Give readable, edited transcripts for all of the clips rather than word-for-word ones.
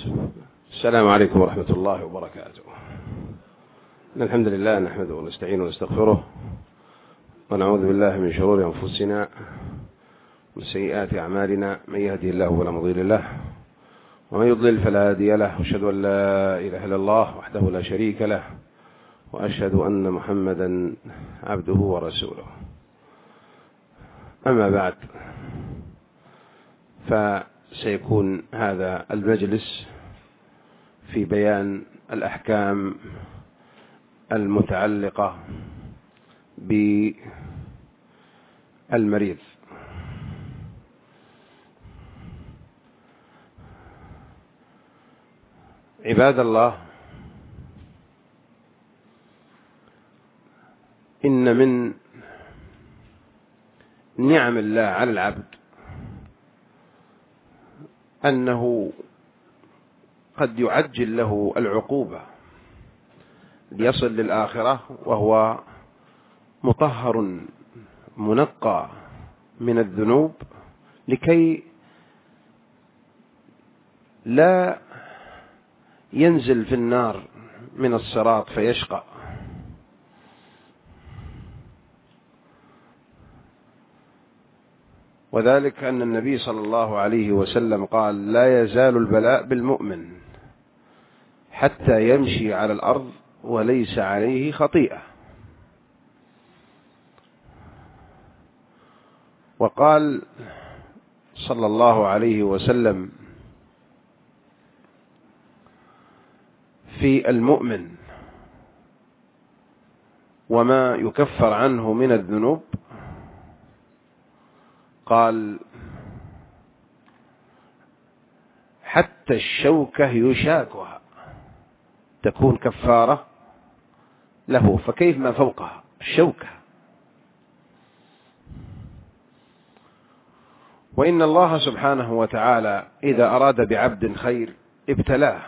السلام عليكم ورحمة الله وبركاته. الحمد لله نحمده ونستعينه ونستغفره ونعوذ بالله من شرور أنفسنا ومن سيئات أعمالنا، من يهدي الله فلا مضل له ومن يضلل فلا هادي له، وأشهد أن لا إله إلا الله وحده لا شريك له، وأشهد أن محمدا عبده ورسوله. أما بعد، فسيكون هذا المجلس في بيان الأحكام المتعلقة بالمريض. عباد الله، إن من نعم الله على العبد أنه قد يعجل له العقوبة ليصل للآخرة وهو مطهر منقى من الذنوب، لكي لا ينزل في النار من الصراط فيشقى. وذلك أن النبي صلى الله عليه وسلم قال: لا يزال البلاء بالمؤمن حتى يمشي على الأرض وليس عليه خطيئة. وقال صلى الله عليه وسلم في المؤمن وما يكفر عنه من الذنوب، قال: حتى الشوكة يشاكها تكون كفارة له، فكيف ما فوقها الشوكة. وإن الله سبحانه وتعالى إذا أراد بعبد خير ابتلاه،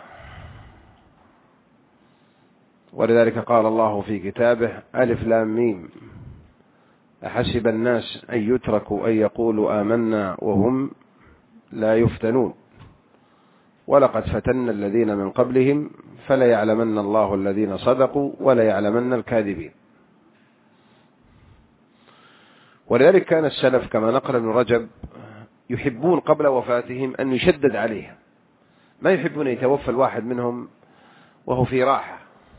ولذلك قال الله في كتابه: ألف لام ميم أحسب الناس أن يتركوا أن يقولوا آمنا وهم لا يفتنون ولقد فتنا الذين من قبلهم فليعلمن الله الذين صدقوا وليعلمن الكاذبين. ولذلك كان السلف كما نقل ابن رجب يحبون قبل وفاتهم أن يشدد عليهم، ما يحبون يتوفى الواحد منهم وهو في راحة،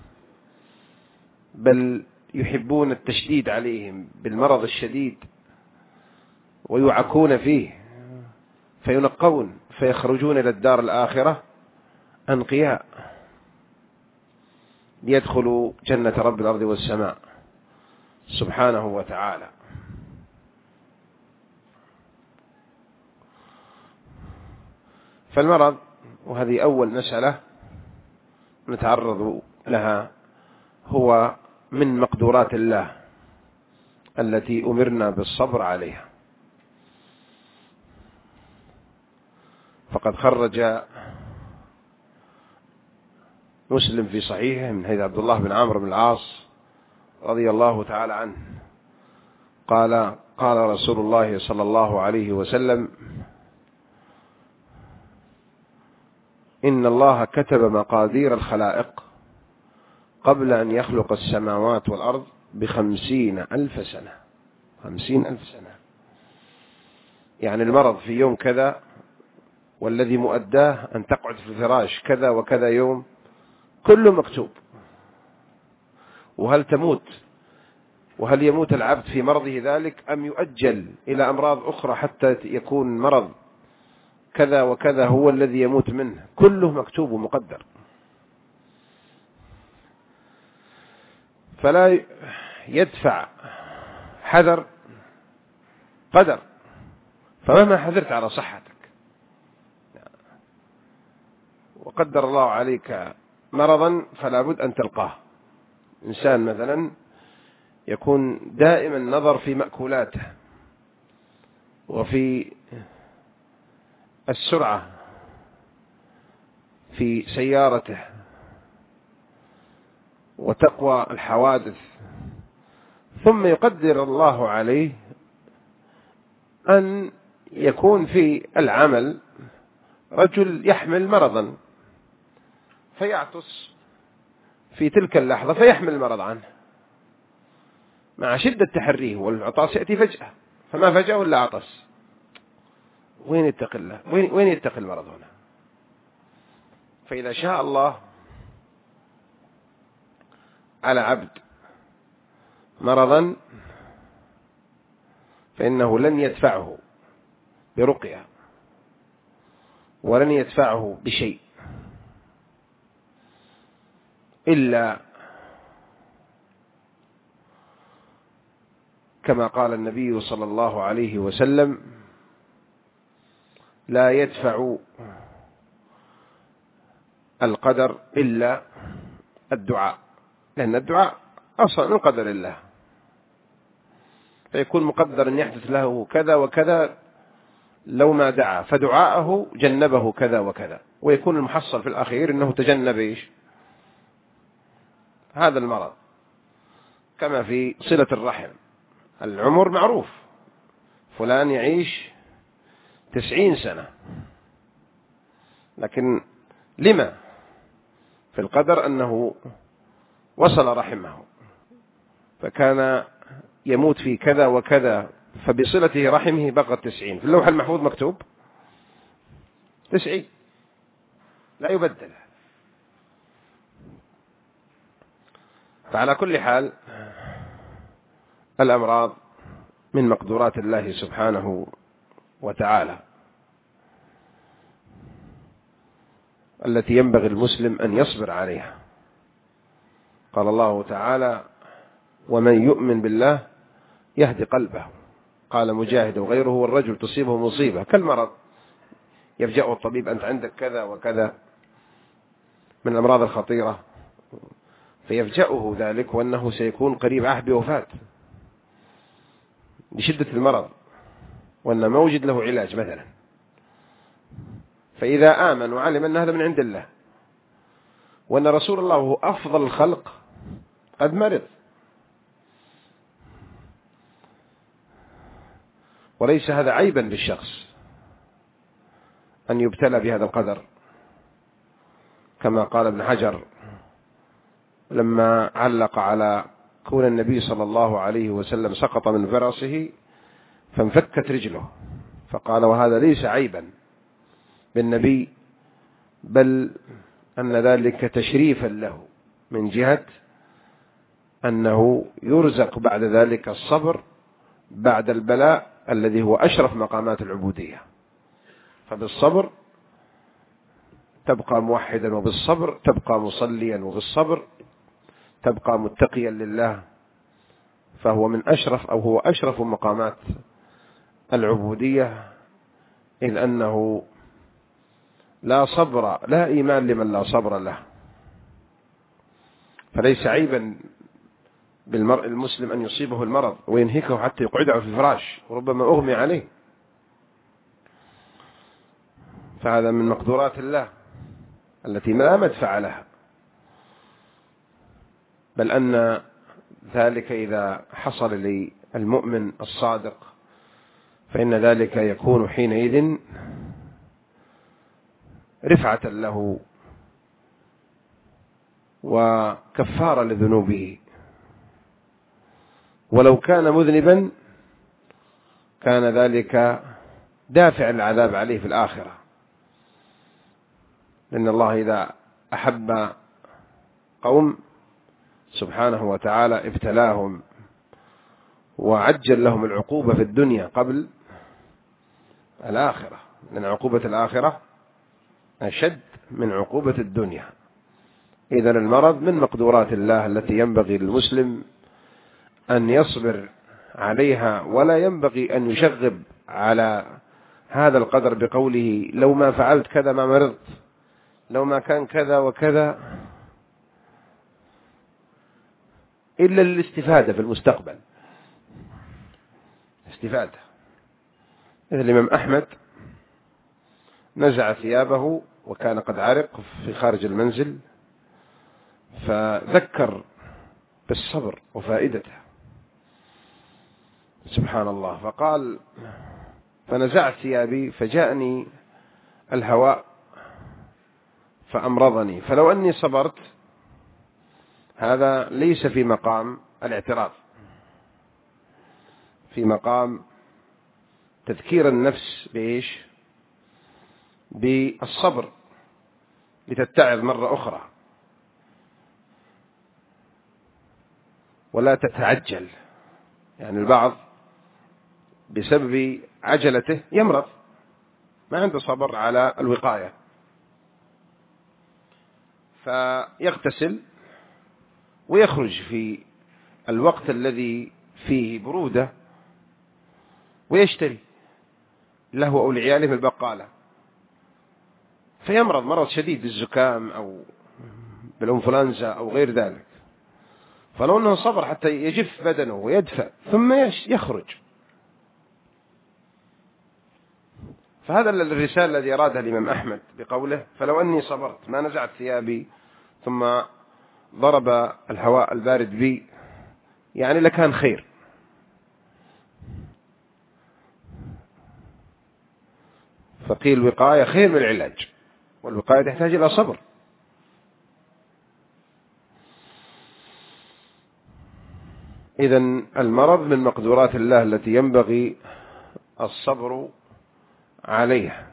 بل يحبون التشديد عليهم بالمرض الشديد ويعكون فيه فينقون فيخرجون إلى الدار الآخرة أنقياء ليدخلوا جنة رب الأرض والسماء سبحانه وتعالى. فالمرض، وهذه أول مسألة نتعرض لها، هو من مقدورات الله التي أمرنا بالصبر عليها. فقد خرج مسلم في صحيحه من حديث عبد الله بن عمرو بن العاص رضي الله تعالى عنه قال: قال رسول الله صلى الله عليه وسلم: إن الله كتب مقادير الخلائق قبل أن يخلق السماوات والأرض ب50,000 سنة. 50,000 سنة، يعني المرض في يوم كذا، والذي مؤداه أن تقعد في الفراش كذا وكذا يوم، كله مكتوب. وهل تموت وهل يموت العبد في مرضه ذلك أم يؤجل إلى أمراض أخرى حتى يكون مرض كذا وكذا هو الذي يموت منه، كله مكتوب ومقدر. فلا يدفع حذر قدر، فمهما حذرت على صحتك وقدر الله عليك مرضا فلا بد أن تلقاه. إنسان مثلا يكون دائما نظر في مأكولاته وفي السرعة في سيارته وتقوى الحوادث، ثم يقدر الله عليه أن يكون في العمل رجل يحمل مرضا فيعطس في تلك اللحظة فيحمل المرض عنه مع شدة تحريه، والعطاس يأتي فجأة، فما فجأة ولا عطس. وين يتقي الله؟ وين يتقي المرض هنا؟ فإذا شاء الله على عبد مرضا فإنه لن يدفعه برقية ولن يدفعه بشيء إلا كما قال النبي صلى الله عليه وسلم: لا يدفع القدر إلا الدعاء، لأن الدعاء أصلا من قدر الله، فيكون مقدر أن يحدث له كذا وكذا لو ما دعا، فدعاءه جنبه كذا وكذا، ويكون المحصل في الأخير أنه تجنب إيش؟ هذا المرض. كما في صلة الرحم، العمر معروف، فلان يعيش 90 سنة، لكن لما في القدر أنه وصل رحمه فكان يموت في كذا وكذا، فبصلته رحمه بقى 90. في اللوح المحفوظ مكتوب 90 لا يبدل. فعلى كل حال الأمراض من مقدورات الله سبحانه وتعالى التي ينبغي المسلم أن يصبر عليها. قال الله تعالى: ومن يؤمن بالله يهدي قلبه. قال مجاهد وغيره: والرجل تصيبه مصيبة كالمرض يفجأه الطبيب: أنت عندك كذا وكذا من الأمراض الخطيرة، فيفجأه ذلك وأنه سيكون قريب عهد بوفاة لشدة المرض وأنه ما وجد له علاج مثلا. فإذا آمن وعلم أن هذا من عند الله وأن رسول الله هو أفضل الخلق قد مرض، وليس هذا عيبا بالشخص أن يبتلى بهذا القدر، كما قال ابن حجر لما علق على كون النبي صلى الله عليه وسلم سقط من فرسه فانفكت رجله، فقال: وهذا ليس عيبا بالنبي، بل أن ذلك تشريفا له من جهة أنه يرزق بعد ذلك الصبر بعد البلاء الذي هو أشرف مقامات العبودية. فبالصبر تبقى موحدا، وبالصبر تبقى مصليا، وبالصبر تبقى متقيا لله، فهو من أشرف أو هو أشرف مقامات العبودية، إذ أنه لا صبر لا إيمان لمن لا صبر له. فليس عيبا بالمرء المسلم أن يصيبه المرض وينهكه حتى يقعده في الفراش وربما أغمي عليه، فهذا من مقدورات الله التي لا مدفع لها، بل أن ذلك إذا حصل للمؤمن الصادق فإن ذلك يكون حينئذ رفعة له وكفارة لذنوبه، ولو كان مذنبا كان ذلك دافع العذاب عليه في الآخرة، لأن الله إذا أحب قوم سبحانه وتعالى ابتلاهم وعجل لهم العقوبة في الدنيا قبل الآخرة، لأن عقوبة الآخرة أشد من عقوبة الدنيا. إذن المرض من مقدورات الله التي ينبغي للمسلم أن يصبر عليها، ولا ينبغي أن يشغب على هذا القدر بقوله: لو ما فعلت كذا ما مرضت، لو ما كان كذا وكذا، إلا للاستفادة في المستقبل، استفادة. إذن الإمام أحمد نزع ثيابه وكان قد عرق في خارج المنزل، فذكر بالصبر وفائدته، سبحان الله، فقال: فنزعت ثيابي فجاءني الهواء فأمرضني، فلو أني صبرت، هذا ليس في مقام الاعتراض، في مقام تذكير النفس بإيش؟ بالصبر لتتعظ مرة أخرى ولا تتعجل. يعني البعض بسبب عجلته يمرض، ما عنده صبر على الوقاية، فيغتسل ويخرج في الوقت الذي فيه برودة ويشتري له أو لعياله في البقالة، فيمرض مرض شديد بالزكام أو بالإنفلونزا أو غير ذلك. فلو أنه صبر حتى يجف بدنه ويدفع ثم يخرج. فهذا الرسالة الذي أرادها الإمام أحمد بقوله فلو أني صبرت ما نزعت ثيابي ثم ضرب الهواء البارد بي، يعني لكان خير. فقيل الوقاية خير من العلاج، والوقاية تحتاج إلى صبر. إذن المرض من مقدورات الله التي ينبغي الصبر عليها.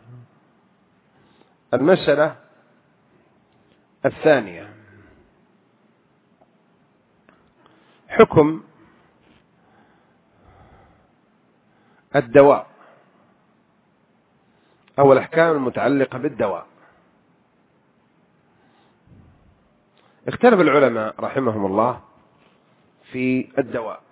المسألة الثانية حكم الدواء أو الأحكام المتعلقة بالدواء. اختلف العلماء رحمهم الله في الدواء،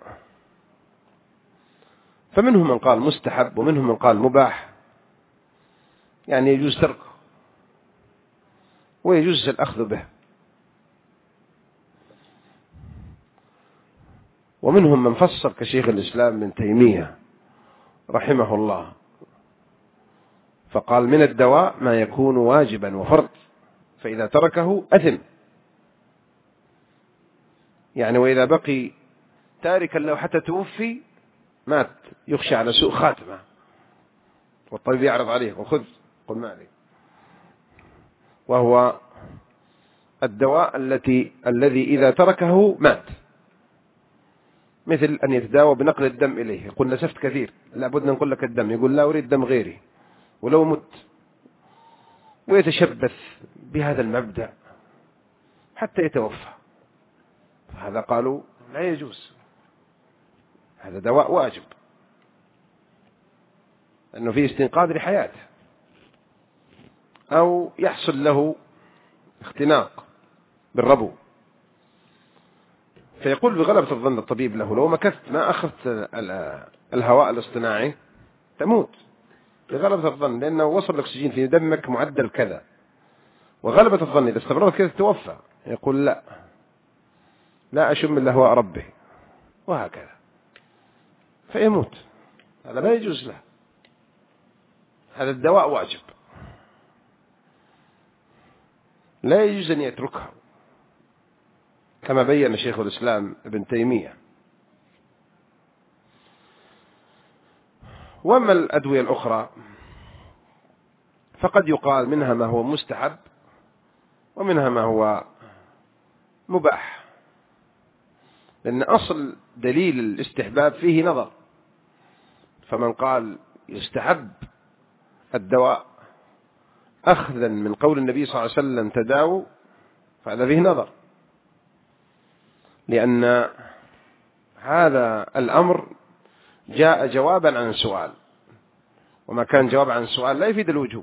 فمنهم من قال مستحب ومنهم من قال مباح، يعني يجوز تركه ويجوز الأخذ به، ومنهم من فصل كشيخ الإسلام ابن تيمية رحمه الله فقال من الدواء ما يكون واجبا وفرض، فإذا تركه أثم، يعني وإذا بقي تاركا له حتى توفي مات، يخشى على سوء خاتمة، والطبيب يعرض عليه وخذ قل ما عليك. وهو الدواء الذي إذا تركه مات، مثل أن يتداوى بنقل الدم إليه، يقول نسفت كثير لابد ننقل لك الدم، يقول لا أريد دم غيري ولو مت، ويتشبث بهذا المبدأ حتى يتوفى. هذا قالوا لا يجوز، هذا دواء واجب أنه فيه استنقاذ لحياته، أو يحصل له اختناق بالربو، فيقول بغلبة الظن الطبيب له لو مكثت ما أخذت الهواء الاصطناعي تموت بغلبة الظن، لأنه وصل الأكسجين في دمك معدل كذا، وغلبة الظن إذا استمرت كذا توفى. يقول لا أشم إلا هواء ربي، وهكذا فيموت. هذا لا يجوز له، هذا الدواء واجب لا يجوز أن يتركه، كما بين شيخ الإسلام ابن تيمية. وأما الأدوية الأخرى فقد يقال منها ما هو مستحب ومنها ما هو مباح، لأن أصل دليل الاستحباب فيه نظر، فمن قال يستحب الدواء أخذا من قول النبي صلى الله عليه وسلم تداووا، فهذا فيه نظر، لأن هذا الأمر جاء جوابا عن سؤال، وما كان جواب عن سؤال لا يفيد الوجوب،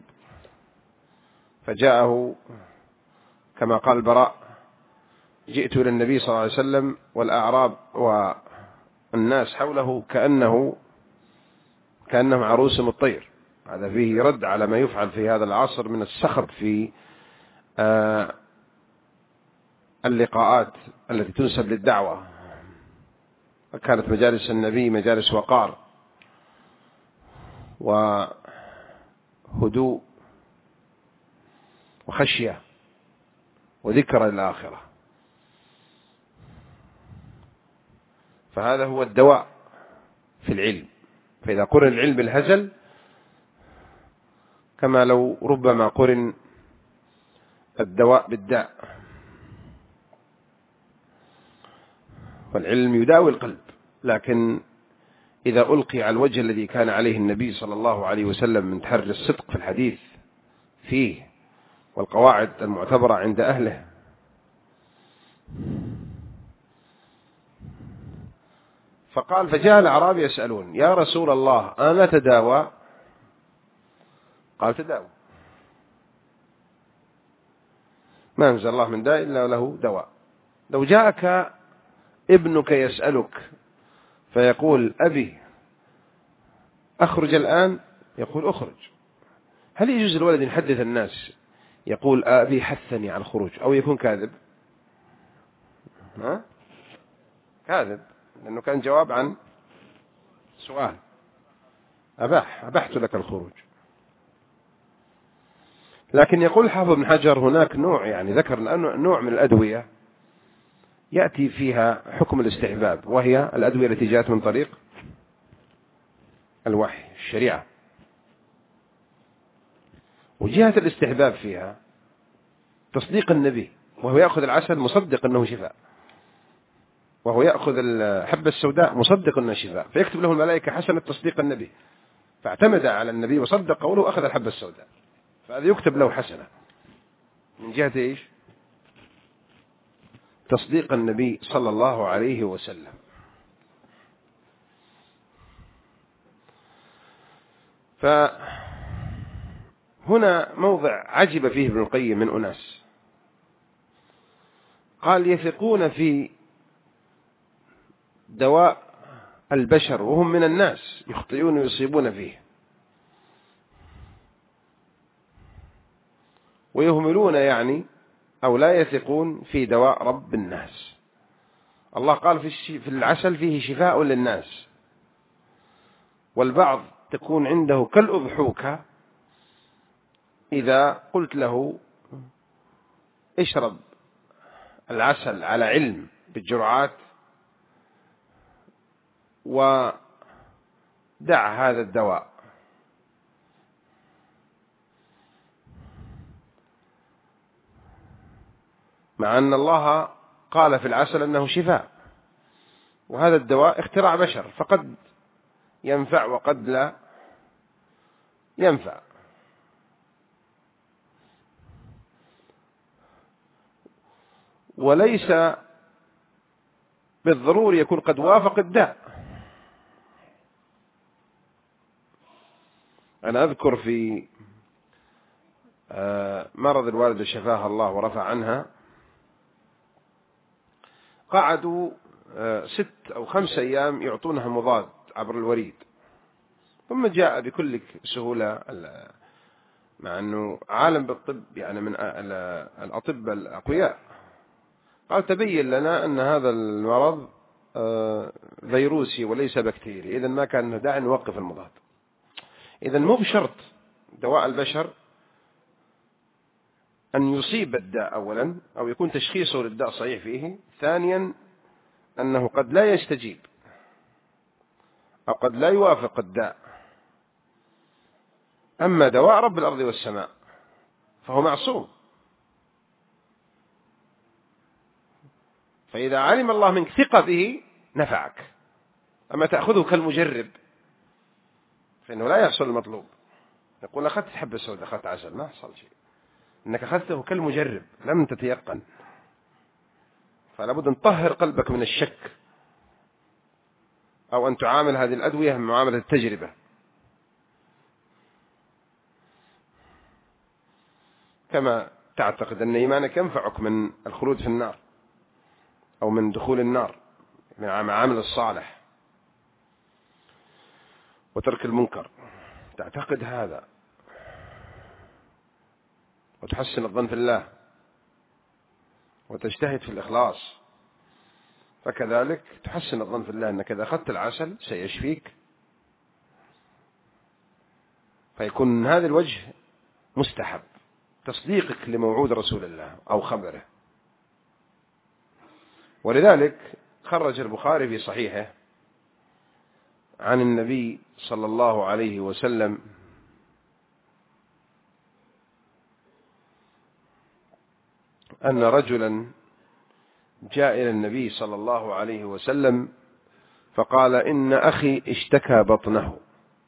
فجاءه كما قال البراء جئت إلى النبي صلى الله عليه وسلم والأعراب والناس حوله كأنهم عروس الطير. هذا فيه رد على ما يفعل في هذا العصر من السخط في اللقاءات التي تنسب للدعوة، كانت مجالس النبي مجالس وقار وهدوء وخشية وذكر الآخرة، فهذا هو الدواء في العلم. فإذا قرن العلم بالهزل كما لو ربما قرن الدواء بالداء، والعلم يداوي القلب، لكن إذا ألقي على الوجه الذي كان عليه النبي صلى الله عليه وسلم من تحري الصدق في الحديث فيه والقواعد المعتبرة عند أهله، فقال: فجاء الأعرابي يسألون: يا رسول الله أنا تداوى؟ قال: تداوى، ما أنزل الله من داء إلا له دواء. لو جاءك ابنك يسألك فيقول: أبي أخرج الآن؟ يقول: أخرج. هل يجوز الولد يحدث الناس يقول: أبي حثني على الخروج، أو يكون كاذب؟ كاذب، لأنه كان جواب عن سؤال. أبحت لك الخروج. لكن يقول حافظ بن حجر: هناك نوع، يعني ذكر نوع من الأدوية يأتي فيها حكم الاستحباب، وهي الأدوية التي جاءت من طريق الوحي، الشريعة. وجهة الاستحباب فيها تصديق النبي، وهو يأخذ العسل مصدق أنه شفاء، وهو يأخذ الحبة السوداء مصدق أنه شفاء، فيكتب له الملائكة حسنة تصديق النبي، فاعتمد على النبي وصدق قوله وأخذ الحبة السوداء، فهذا يكتب له حسنة من جهة إيش؟ تصديق النبي صلى الله عليه وسلم. فهنا موضع عجب فيه ابن القيم من أناس، قال: يثقون في دواء البشر وهم من الناس يخطئون ويصيبون فيه، ويهملون يعني أو لا يثقون في دواء رب الناس. الله قال في العسل فيه شفاء للناس، والبعض تكون عنده كالأضحوكة، إذا قلت له اشرب العسل على علم بالجرعات ودع هذا الدواء، مع أن الله قال في العسل أنه شفاء، وهذا الدواء اختراع بشر، فقد ينفع وقد لا ينفع. وليس بالضروري يكون قد وافق الداء. أنا أذكر في مرض الوالدة شفاها الله ورفع عنها، قعدوا 6 أو 5 أيام يعطونها مضاد عبر الوريد، ثم جاء بكل سهولة، مع أنه عالم بالطب يعني من الأطباء الأقوياء، قال: تبين لنا أن هذا المرض فيروسي وليس بكتيري، إذن ما كان داعي نوقف المضاد. إذن مو بشرط دواء البشر أن يصيب الداء أولا، أو يكون تشخيصه للداء صحيح فيه، ثانيا أنه قد لا يستجيب أو قد لا يوافق الداء. أما دواء رب الأرض والسماء فهو معصوم، فإذا علم الله منك ثقة به نفعك. أما تأخذه كالمجرب فإنه لا يحصل المطلوب. يقول: أخذت حبة سوداء، أخذت عسل، ما حصل شيء، إنك أخذته كالمجرب لم تتيقن. فلا بد أن تطهر قلبك من الشك، أو أن تعامل هذه الأدوية معاملة التجربة. كما تعتقد أن إيمانك ينفعك من الخلود في النار أو من دخول النار من عمل الصالح وترك المنكر، تعتقد هذا وتحسن الظن في الله وتجتهد في الإخلاص، فكذلك تحسن الظن في الله أنك إذا أخذت العسل سيشفيك، فيكون من هذا الوجه مستحب تصديقك لموعود رسول الله أو خبره. ولذلك خرج البخاري في صحيحه عن النبي صلى الله عليه وسلم أن رجلا جاء إلى النبي صلى الله عليه وسلم فقال إن أخي اشتكى بطنه،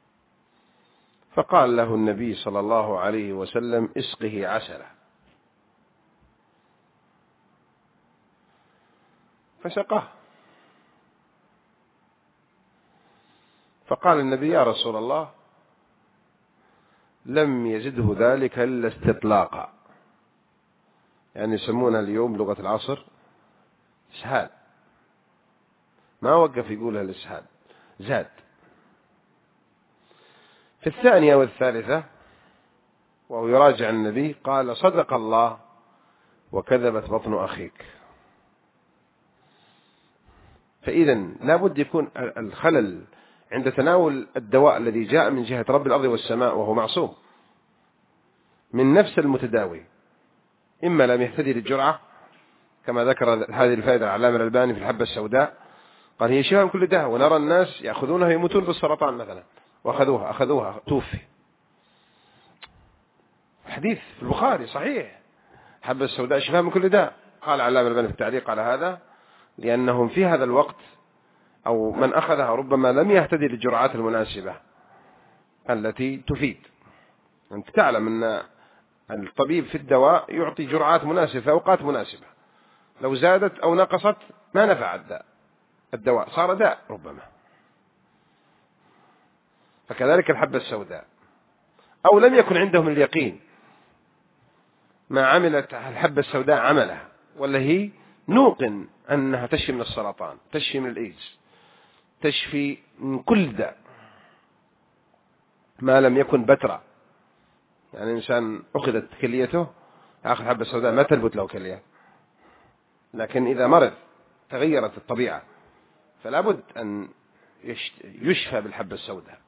فقال له النبي صلى الله عليه وسلم اسقه عسلا، فسقاه. فقال النبي يا رسول الله لم يزده ذلك إلا استطلاقا، يعني يسمونها اليوم لغة العصر إسهال، ما وقف يقولها الإسهال، زاد. في الثانية والثالثة وهو يراجع النبي قال صدق الله وكذبت بطن أخيك. فإذا لا بد يكون الخلل عند تناول الدواء الذي جاء من جهة رب الأرض والسماء وهو معصوم من نفس المتداوي، إما لم يهتدي للجرعة كما ذكر هذه الفائدة العلامة الألباني في الحبة السوداء، قال هي شفاء من كل داء، ونرى الناس يأخذونها يموتون بالسرطان مثلا، وأخذوها توفي. حديث في البخاري صحيح الحبة السوداء شفاء من كل داء. قال العلامة الألباني في التعليق على هذا لأنهم في هذا الوقت أو من أخذها ربما لم يهتدي للجرعات المناسبة التي تفيد. أنت تعلم أن الطبيب في الدواء يعطي جرعات مناسبة في أوقات مناسبة، لو زادت أو نقصت ما نفع الدواء، صار داء ربما. فكذلك الحبة السوداء، أو لم يكن عندهم اليقين ما عملت الحبة السوداء عملها، ولا هي نوقن أنها تشفي من السرطان، تشفي من الإيدز، تشفي من كل داء ما لم يكن بترا. يعني إنسان أخذت كليته أخذ حبة سوداء ما تلبت له كلية، لكن إذا مرض تغيرت الطبيعة فلا بد أن يشفى بالحبة السوداء،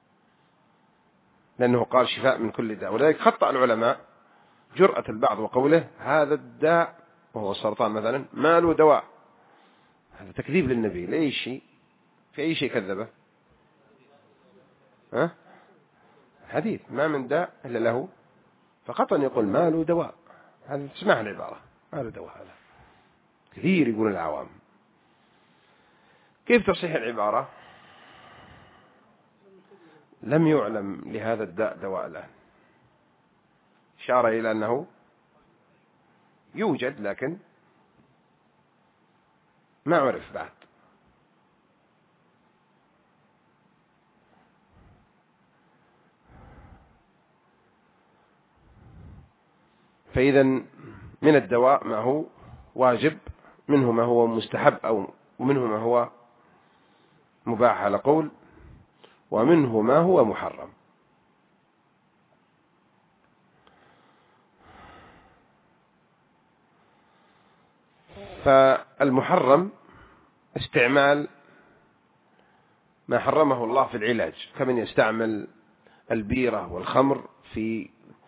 لأنه قال شفاء من كل داء. ولذلك خطأ العلماء جرأة البعض وقوله هذا الداء وهو السرطان مثلا ما له دواء، هذا تكذيب للنبي لأي شيء، في أي شيء كذبه؟ حديث ما من داء إلا له، فقط أن يقول ما له دواء، هذا تسمعها العبارة ما له دواء، هذا كثير يقول العوام. كيف تصحيح العبارة؟ لم يعلم لهذا الداء دواء الآن، إشارة إلى أنه يوجد لكن ما عرف بعد. فإذا من الدواء ما هو واجب، منه ما هو مستحب أو ومنه ما هو مباح على قول، ومنه ما هو محرم. فالمحرم استعمال ما حرمه الله في العلاج، كمن يستعمل البيرة والخمر في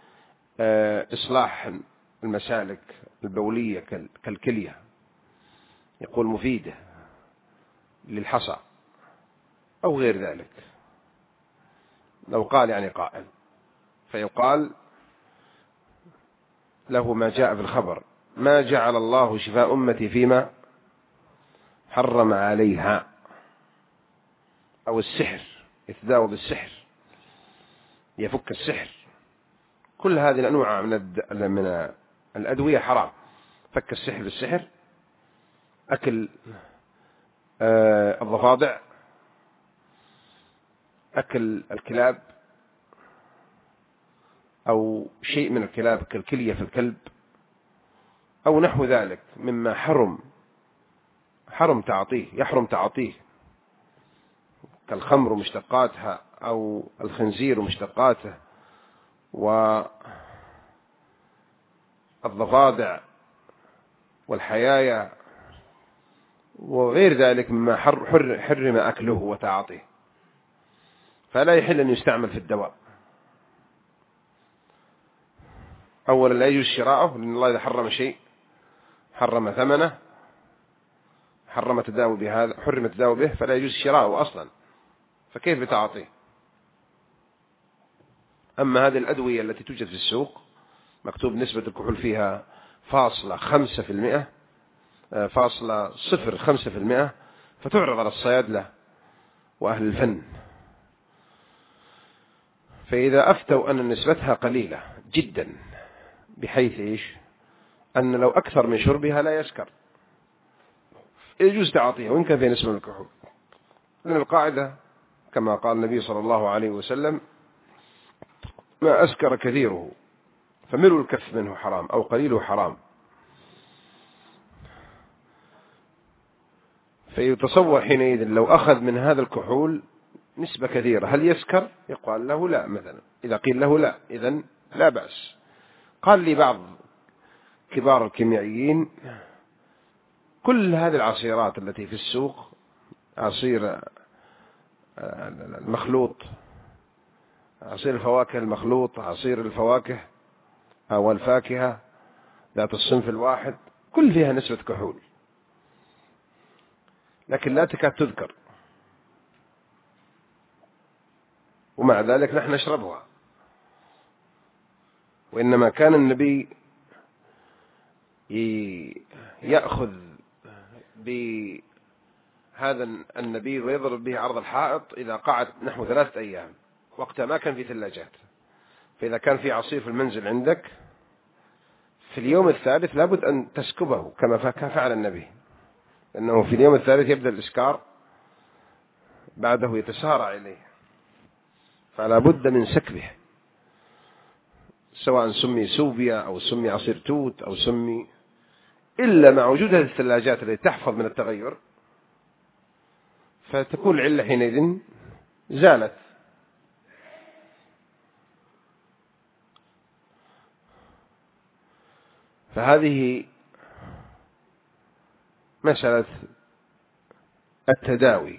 إصلاح المسالك البولية كالكلية، يقول مفيدة للحصى أو غير ذلك. لو قال يعني قائل فيقال له ما جاء في الخبر ما جعل الله شفاء أمتي فيما حرم عليها، أو السحر يتداوى بالسحر يفك السحر، كل هذه الأنواع من الأدوية حرام. فك السحر بالسحر، أكل الضفادع، أكل الكلاب أو شيء من الكلاب كالكلية في الكلب أو نحو ذلك مما يحرم تعاطيه كالخمر ومشتقاتها أو الخنزير ومشتقاته والضفادع والحيايا وغير ذلك مما حرم أكله وتعاطيه، فلا يحل أن يستعمل في الدواء. أولا لا يجوز شراءه، لأن الله إذا حرم شيء حرم ثمنه، حرم التداوي بهذا، حرم التداوي به، فلا يجوز شراءه أصلا، فكيف بتعاطيه؟ أما هذه الأدوية التي توجد في السوق مكتوب نسبة الكحول فيها 0.5%، فتعرض على الصيادلة وأهل الفن. فإذا أفتوا أن نسبتها قليلة جدا بحيث أن لو أكثر من شربها لا يسكر، يجوز تعاطيها وإن كان في نسبة من الكحول، لأن القاعدة كما قال النبي صلى الله عليه وسلم: ما أسكر كثيره فملء الكف منه حرام أو قليله حرام. فيتصور حينئذ لو أخذ من هذا الكحول نسبة كثيرة هل يسكر؟ يقال له لا. مثلا إذا قيل له لا إذن لا بأس. قال لي بعض كبار الكيميائيين: كل هذه العصيرات التي في السوق، عصير المخلوط، عصير الفواكه المخلوط، عصير الفواكه أو الفاكهة ذات الصنف الواحد، كل فيها نسبة كحول، لكن لا تكاد تذكر، ومع ذلك نحن نشربها. وإنما كان النبي يأخذ بهذا النبي ويضرب به عرض الحائط إذا قعد نحو 3 أيام، وقتها ما كان في ثلاجات. فإذا كان في عصير في المنزل عندك في اليوم الثالث لابد أن تسكبه كما فعل النبي، لأنه في اليوم الثالث يبدأ الإسكار، بعده يتسارع إليه، فلا بد من سكبه، سواء سمي سوبيا أو سمي عصير توت أو سمي، إلا مع وجود هذه الثلاجات التي تحفظ من التغير، فتكون العلة حينئذ زالت. فهذه مسألة التداوي.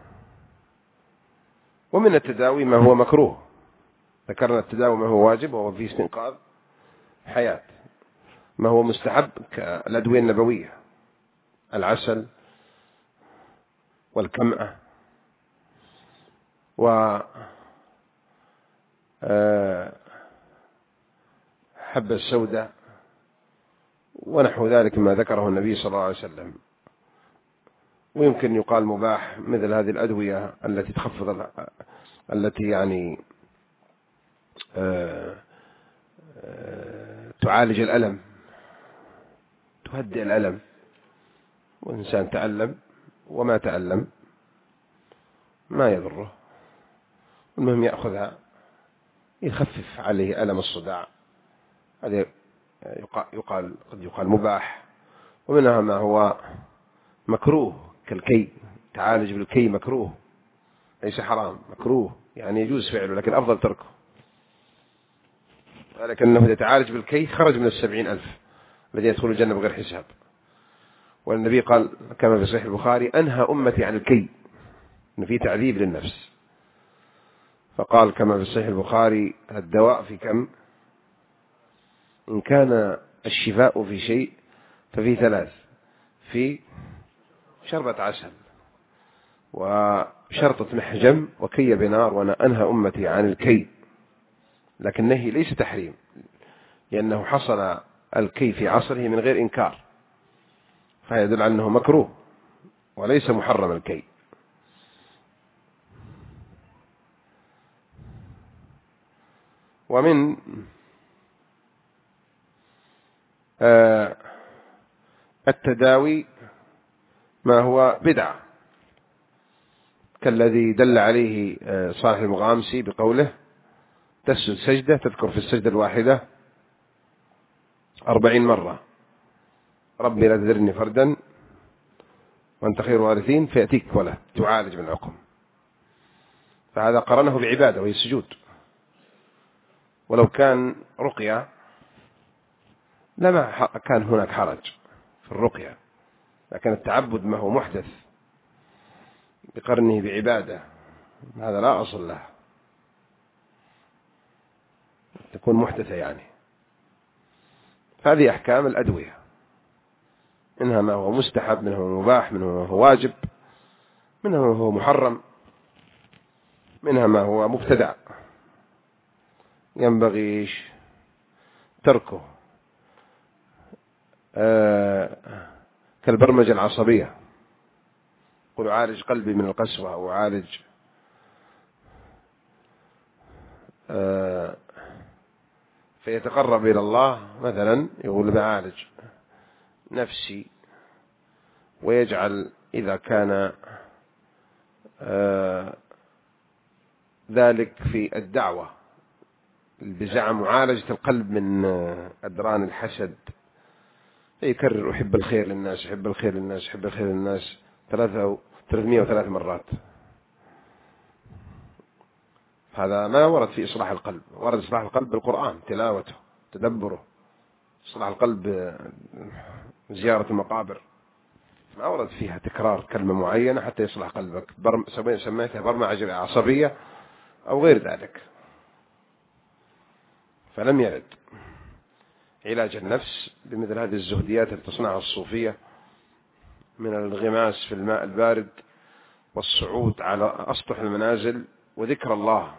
ومن التداوي ما هو مكروه، ذكرنا التداوي ما هو واجب وهو فيه استنقاذ حياة، ما هو مستحب كالأدوية النبوية، العسل والكمأة حب السوداء ونحو ذلك ما ذكره النبي صلى الله عليه وسلم. ويمكن يقال مباح مثل هذه الأدوية التي تخفض، التي يعني تعالج الألم، تهدئ الألم، والإنسان تألم وما تألم ما يضره، المهم يأخذها يخفف عليه ألم الصداع. هذا قد يقال مباح. ومنها ما هو مكروه كالكي، تعالج بالكي مكروه، ليس حرام، مكروه يعني يجوز فعله لكن أفضل تركه، ولكنه إذا تعالج بالكي خرج من 70,000 الذين يدخلوا الجنة بغير حساب. والنبي قال كما في صحيح البخاري: أنهى أمتي عن الكي، إن فيه تعذيب للنفس. فقال كما في صحيح البخاري: الدواء في كم؟ إن كان الشفاء في شيء ففي 3، في شربة عسل وشرطة محجم وكي بنار، وأنا أنهى أمتي عن الكي. لكن نهي ليس تحريم، لأنه حصل الكي في عصره من غير إنكار، فيدل على أنه مكروه وليس محرم الكي. ومن التداوي ما هو بدعة، كالذي دل عليه صالح المغامسي بقوله: تسجد سجدة تذكر في السجدة الواحدة 40 مرة ربي لا تذرني فردا وأنت خير وارثين، فيأتيك ولا تعالج من العقم. فهذا قرنه بعبادة وهي السجود. ولو كان رقية لما كان هناك حرج في الرقية، لكن التعبد ما هو محدث بقرنه بعبادة، هذا لا أصل له، تكون محدثة يعني. هذه أحكام الأدوية، منها ما هو مستحب، منها ما هو مباح، منها ما هو واجب، منها ما هو محرم، منها ما هو مبتدع ينبغي تركه. كالبرمجة العصبية، يقول عالج قلبي من القسوة، أو عالج فيتقرب إلى الله مثلا، يقول بعالج نفسي، ويجعل إذا كان ذلك في الدعوة بزعم معالجة القلب من أدران الحسد، فيكرر أحب الخير للناس، أحب الخير للناس، أحب الخير للناس 303 مرات. هذا ما ورد في إصلاح القلب. ورد إصلاح القلب بالقرآن، تلاوته، تدبره. إصلاح القلب زيارة المقابر ما ورد فيها تكرار كلمة معينة حتى يصلح قلبك، سميتها برمجة عصبية أو غير ذلك، فلم يرد. علاج النفس بمثل هذه الزهديات التي تصنعها الصوفية من الانغماس في الماء البارد والصعود على أسطح المنازل وذكر الله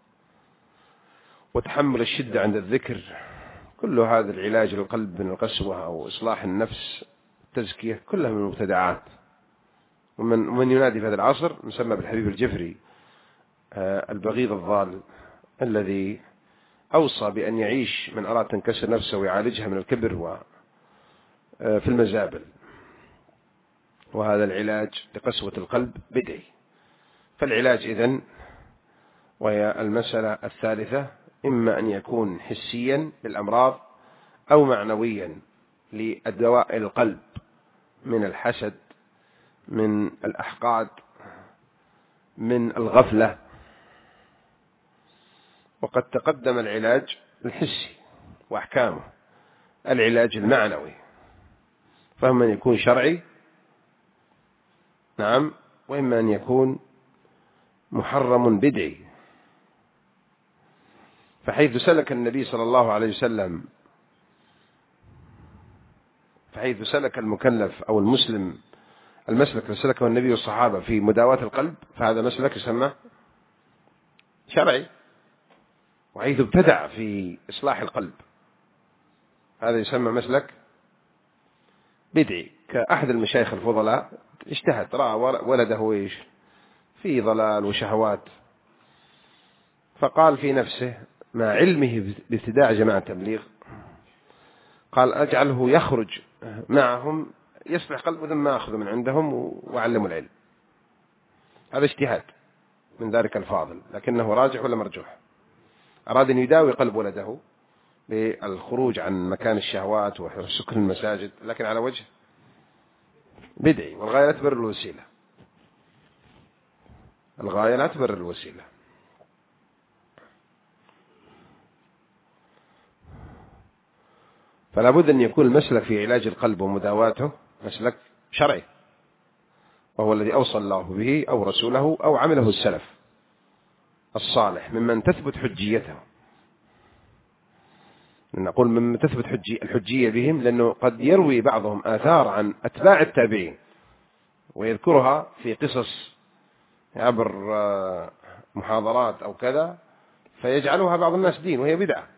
وتحمل الشدة عند الذكر، كل هذا العلاج للقلب من القسوة أو إصلاح النفس، التزكية، كلها من المبتدعات. ومن ينادي في هذا العصر مسمى بالحبيب الجفري البغيض الضال، الذي أوصى بأن يعيش من أراد تنكسر نفسه ويعالجها من الكبر وفي المزابل. وهذا العلاج لقسوة القلب بدعي. فالعلاج إذن، وهي المسألة الثالثة، إما أن يكون حسيا بالأمراض أو معنويا للدواء القلب من الحسد، من الأحقاد، من الغفلة. وقد تقدم العلاج الحسي وأحكامه. العلاج المعنوي فإما أن يكون شرعي، نعم، وإما أن يكون محرم بدعي. فحيث سلك النبي صلى الله عليه وسلم، فحيث سلك المكلف أو المسلم المسلك الذي سلكه النبي والصحابة في مداواة القلب، فهذا مسلك يسمى شرعي. وحيث ابتدع في إصلاح القلب، هذا يسمى مسلك بدعي. كأحد المشايخ الفضلاء اجتهد، رأى ولده إيش في ضلال وشهوات، فقال في نفسه مع علمه بابتداع جماعة التبليغ، قال أجعله يخرج معهم يصلح قلبه ثم أخذ من عندهم وأعلمه العلم. هذا اجتهاد من ذلك الفاضل، لكنه راجح ولا مرجوح؟ أراد أن يداوي قلب ولده بالخروج عن مكان الشهوات وسكن المساجد، لكن على وجه بدعي. والغاية لا تبرر الوسيلة، الغاية لا تبرر الوسيلة. فلا بد أن يكون المسلك في علاج القلب ومداواته مسلك شرعي، وهو الذي أوصى الله به أو رسوله أو عمله السلف الصالح ممن تثبت حجيته. نقول ممن تثبت الحجية بهم، لأنه قد يروي بعضهم آثار عن أتباع التابعين ويذكرها في قصص عبر محاضرات أو كذا، فيجعلها بعض الناس دين وهي بدعة.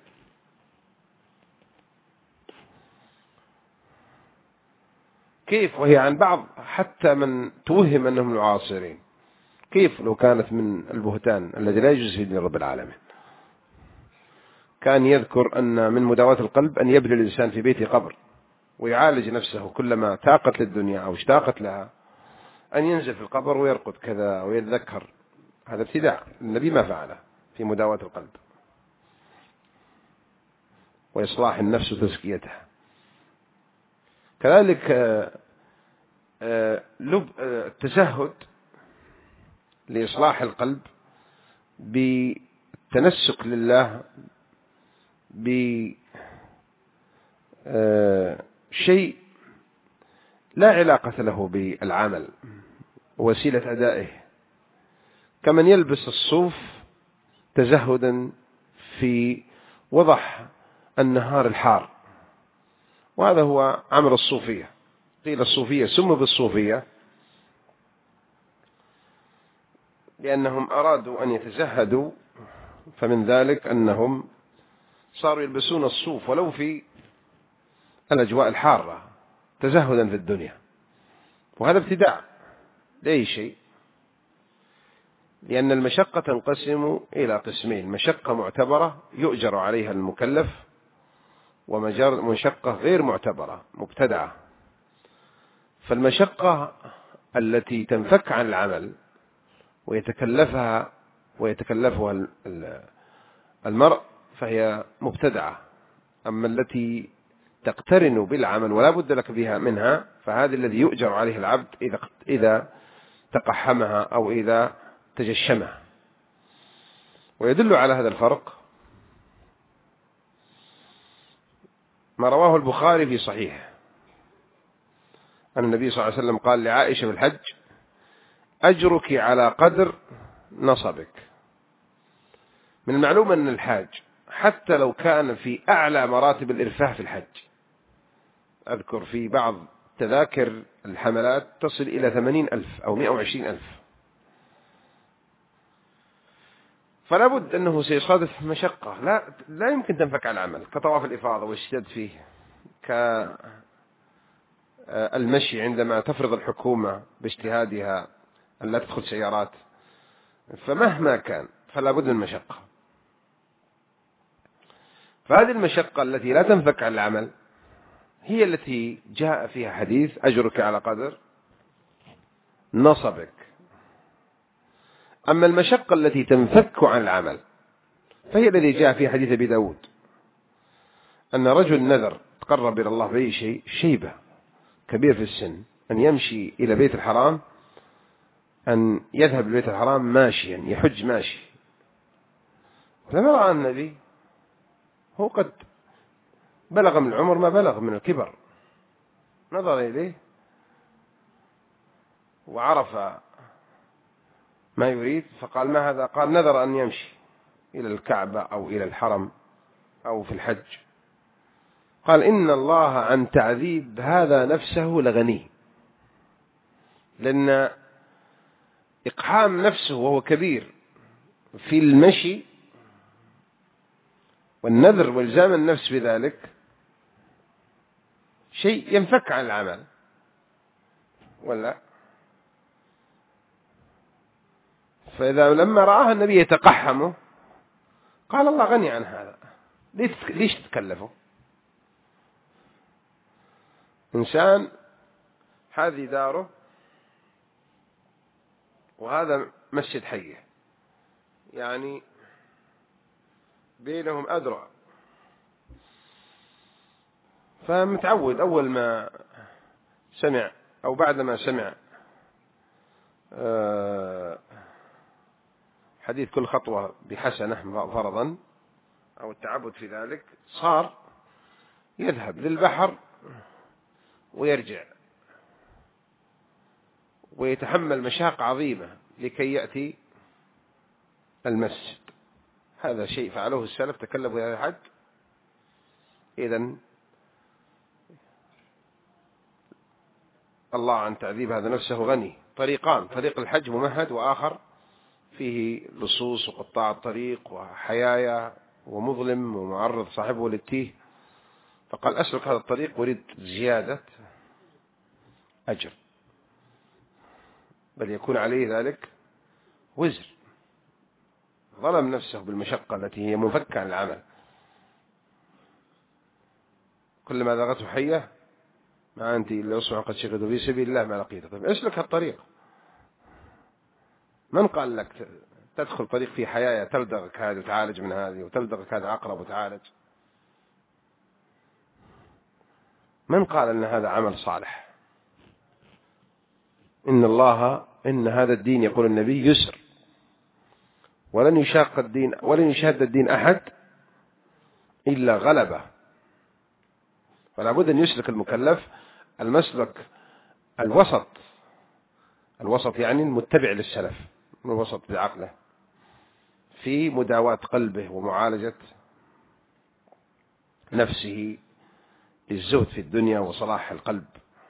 كيف وهي عن بعض حتى من توهم أنهم العاصرين؟ كيف لو كانت من البهتان الذي لا يجوز فيه رب العالمين؟ كان يذكر أن من مداواة القلب أن يبني الإنسان في بيته قبر ويعالج نفسه كلما تاقت للدنيا أو اشتاقت لها، أن ينزل في القبر ويرقد كذا ويتذكر. هذا ابتداع، النبي ما فعله في مداواة القلب وإصلاح النفس وتزكيتها. كذلك التزهد لإصلاح القلب بالتنسك لله بشيء لا علاقة له بالعمل ووسيلة أدائه، كمن يلبس الصوف تزهدا في وضح النهار الحار، وهذا هو عمل الصوفية. قيل الصوفية سموا بالصوفية لأنهم أرادوا أن يتزهدوا، فمن ذلك أنهم صاروا يلبسون الصوف ولو في الأجواء الحارة تزهدا في الدنيا، وهذا ابتداع لأي شيء، لأن المشقة تنقسم إلى قسمين: مشقة معتبرة يؤجر عليها المكلف، ومشقة غير معتبرة مبتدعة. فالمشقة التي تنفك عن العمل ويتكلفها المرء فهي مبتدعة. أما التي تقترن بالعمل ولا بد لك بها منها فهذا الذي يؤجر عليه العبد إذا تقحمها أو إذا تجشمها. ويدل على هذا الفرق ما رواه البخاري في صحيح أن النبي صلى الله عليه وسلم قال لعائشة في الحج: أجرك على قدر نصبك. من المعلوم أن الحاج حتى لو كان في أعلى مراتب الإرفاه في الحج، أذكر في بعض تذاكر الحملات تصل إلى 80,000 أو 120,000، فلا بد أنه سيصادف مشقة لا يمكن تنفك على العمل، كطواف الإفاضة والاشتداد فيه، كالمشي عندما تفرض الحكومة باجتهادها أن لا تدخل سيارات، فمهما كان فلا بد من مشقة. فهذه المشقة التي لا تنفك عن العمل هي التي جاء فيها حديث: أجرك على قدر نصبك. أما المشقة التي تنفك عن العمل فهي الذي جاء في حديث أبي داود أن رجل نذر تقرب إلى الله بأي شيء، شيبة كبير في السن، أن يمشي إلى بيت الحرام، أن يذهب لبيت الحرام ماشيا، يحج ماشي. لما رأى النبي هو قد بلغ من العمر ما بلغ من الكبر، نظر إليه وعرف ما يريد فقال: ما هذا؟ قال: نذر أن يمشي إلى الكعبة أو إلى الحرم أو في الحج. قال: إن الله عن تعذيب هذا نفسه لغني، لأن إقحام نفسه وهو كبير في المشي والنذر والزام النفس بذلك شيء ينفك عن العمل ولا. فإذا لما رآها النبي يتقحمه قال: الله غني عن هذا، ليش تتكلفه؟ إنسان هذه داره وهذا مسجد حيه، يعني بينهم أذرع، فمتعود أول ما سمع أو بعد ما سمع حديث كل خطوة بحسنة فرضا أو التعبد في ذلك، صار يذهب للبحر ويرجع ويتحمل مشاق عظيمة لكي يأتي المسجد. هذا شيء فعله السلف، تكلفوا هذا الحج. إذن الله عن تعذيب هذا نفسه غني. طريقان: طريق الحج ممهد، وآخر فيه لصوص وقطاع الطريق وحيايا ومظلم ومعرض صاحبه للتيه، فقال: أسلك هذا الطريق ويريد زيادة أجر، بل يكون عليه ذلك وزر، ظلم نفسه بالمشقة التي هي مفكة عن العمل. كلما ذاقته حية ما أنت إلا أصبح قد شغلت في سبيل الله ما لقيته. طيب اسلك الطريق. من قال لك تدخل طريق فيه حياة تلدغك هذه وتعالج من هذه، وتلدغك هذا عقرب وتعالج؟ من قال أن هذا عمل صالح؟ إن هذا الدين يقول النبي يسر، ولن يشاق الدين ولن يشاد الدين أحد إلا غلبه. فلا بد أن يسلك المكلف المسلك الوسط يعني المتبع للسلف، الوسط بعقله في مداواة قلبه ومعالجة نفسه للزهد في الدنيا وصلاح القلب،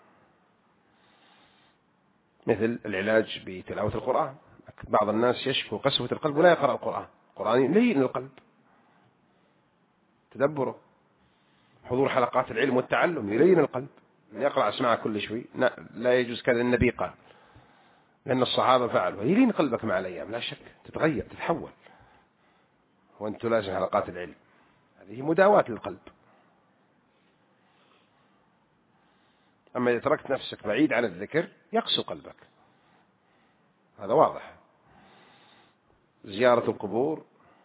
مثل العلاج بتلاوة القرآن. بعض الناس يشكو قسوة القلب ولا يقرأ القرآن لين القلب، تدبره حضور حلقات العلم والتعلم يلين القلب. يقرأ اسمعها كل شوي لا يجوز كذا، النبي قال، لأن الصحابة فعلوا. يلين قلبك مع الأيام لا شك، تتغير تتحول وأنت لازم حلقات العلم. هذه مداواة للقلب. أما إذا تركت نفسك بعيد عن الذكر يقسو قلبك، هذا واضح. زيارة القبور،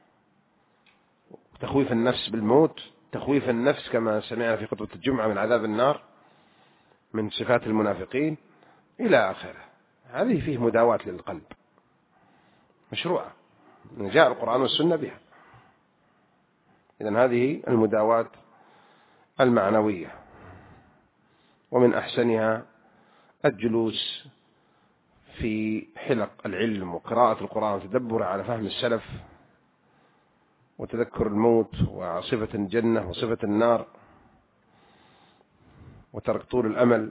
تخويف النفس بالموت، تخويف النفس كما سمعنا في خطبة الجمعة من عذاب النار، من صفات المنافقين إلى آخره. هذه فيه مداواة للقلب مشروعة، جاء القرآن والسنة بها. إذن هذه المداواة المعنوية، ومن أحسنها الجلوس في حلق العلم وقراءة القرآن وتدبر على فهم السلف وتذكر الموت وصفة الجنة وصفة النار وترك طول الأمل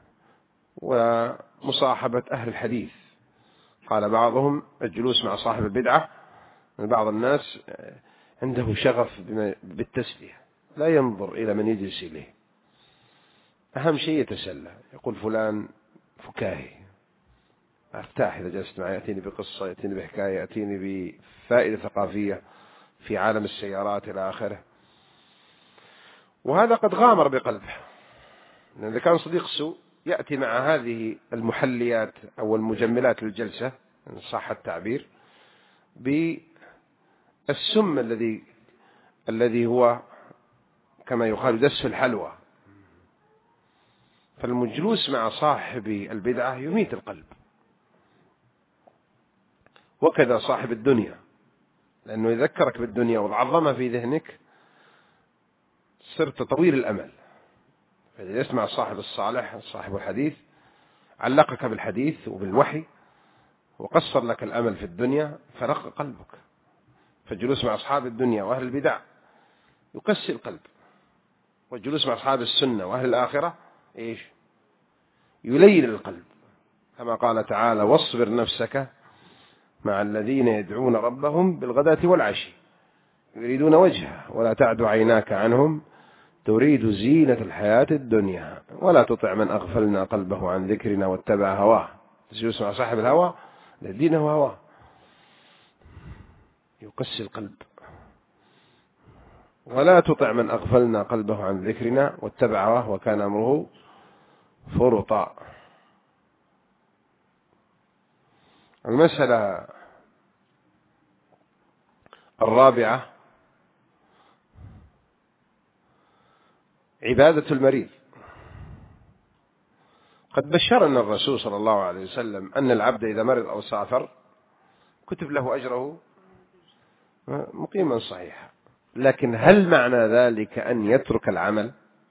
ومصاحبة أهل الحديث. قال بعضهم الجلوس مع صاحب البدعة، بعض الناس عنده شغف بالتسلية، لا ينظر إلى من يجلس إليه، أهم شيء يتسلى. يقول فلان فكاهي، أرتاح إذا جلست معي، يأتيني بقصة، يأتيني بحكاية، يأتيني بفائدة ثقافية في عالم السيارات إلى آخره. وهذا قد غامر بقلبه، لأن إذا كان صديق سوء يأتي مع هذه المحليات أو المجملات للجلسة إن صح التعبير بالسم الذي هو كما يقال دس الحلوى. فالمجلوس مع صاحب البدعة يميت القلب، وكذا صاحب الدنيا، لأنه يذكرك بالدنيا والعظمة في ذهنك، صرت طويل الأمل. فإذا يسمع الصاحب الصالح صاحب الحديث علقك بالحديث وبالوحي وقصر لك الأمل في الدنيا فرق قلبك. فالجلوس مع أصحاب الدنيا وأهل البدع يقسي القلب، والجلوس مع أصحاب السنة وأهل الآخرة يلين القلب، كما قال تعالى واصبر نفسك مع الذين يدعون ربهم بالغداة والعشي يريدون وجهه ولا تعد عيناك عنهم تريد زينة الحياة الدنيا ولا تطع من أغفلنا قلبه عن ذكرنا واتبع هواه. تجلس مع صاحب الهوى دينه وهواه يقسي القلب. ولا تطع من أغفلنا قلبه عن ذكرنا واتبع هواه وكان أمره فرطا. المسألة الرابعة عبادة المريض. قد بشرنا الرسول صلى الله عليه وسلم أن العبد إذا مرض أو سافر كتب له أجره مقيما صحيحا، لكن هل معنى ذلك أن يترك العمل؟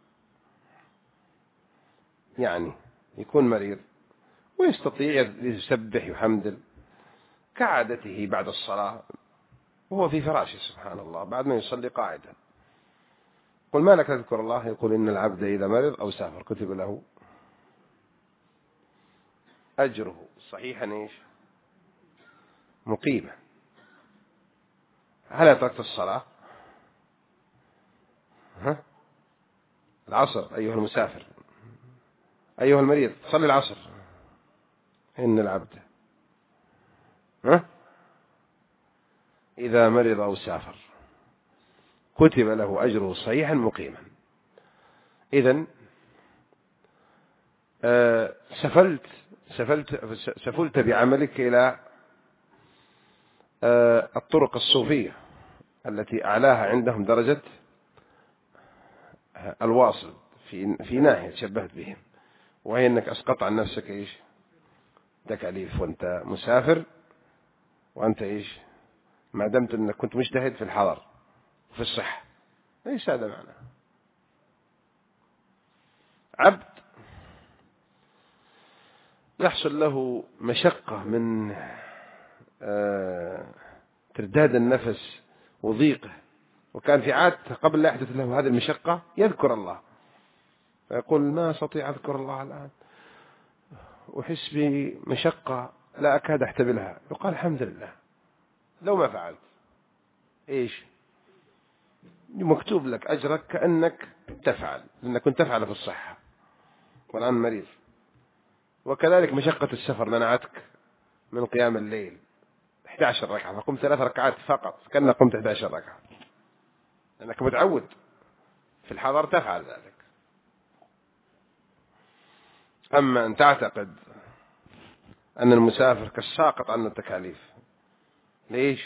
يعني يكون مريض ويستطيع يسبح يحمدل كعادته بعد الصلاة وهو في فراشه سبحان الله بعد ما يصلي قاعدا، قل ما لك تذكر الله؟ يقول إن العبد إذا مرض أو سافر كتب له أجره صحيحا مقيما. هل تركت الصلاة؟ العصر أيها المسافر، أيها المريض صلي العصر. إن العبد إذا مرض أو سافر كتب له أجره صحيحا مقيما. إذن سفلت بعملك إلى الطرق الصوفية التي أعلاها عندهم درجة الواصل في ناحية شبهت بهم، وهي أنك أسقط عن نفسك تكاليف وأنت مسافر، وأنت ما دمت أنك كنت مجتهد في الحضر وفي الصحة. ليس هذا معنى. عبد يحصل له مشقة من ترداد النفس وضيقه، وكان في عادته قبل لا يحدث له هذه المشقة يذكر الله، فيقول ما أستطيع أذكر الله الآن، أحس بمشقة لا أكاد أحتملها. يقال الحمد لله لو ما فعلت مكتوب لك أجرك كأنك تفعل، لأنك كنت تفعل في الصحة والآن مريض. وكذلك مشقة السفر منعتك من قيام الليل 11 ركعة، فقمت 3 ركعات فقط، كأنك قمت 11 ركعة، لأنك متعود في الحضر تفعل ذلك. أما أن تعتقد أن المسافر كالساقط عنه التكاليف، ليش؟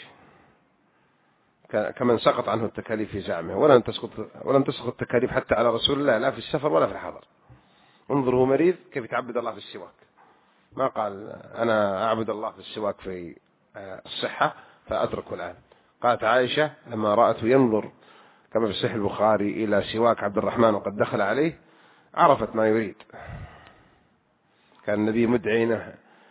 كمن سقط عنه التكاليف في زعمه، ولم تسقط التكاليف حتى على رسول الله، لا في السفر ولا في الحضر. انظروا مريض كيف يتعبد الله في السواك، ما قال أنا أعبد الله في السواك في الصحة فأتركه الآن. قالت عائشة لما رأته ينظر كما في صحيح البخاري إلى سواك عبد الرحمن وقد دخل عليه عرفت ما يريد. كان النبي مدعينه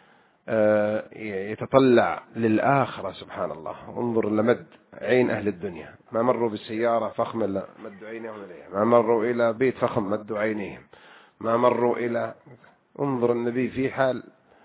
يتطلع للآخرة، سبحان الله، انظر لمد عين أهل الدنيا، ما مروا بالسيارة فخمة مدوا عينيهم إليها، ما مروا إلى بيت فخم مدوا عينيهم، ما مروا إلى، انظر النبي في حال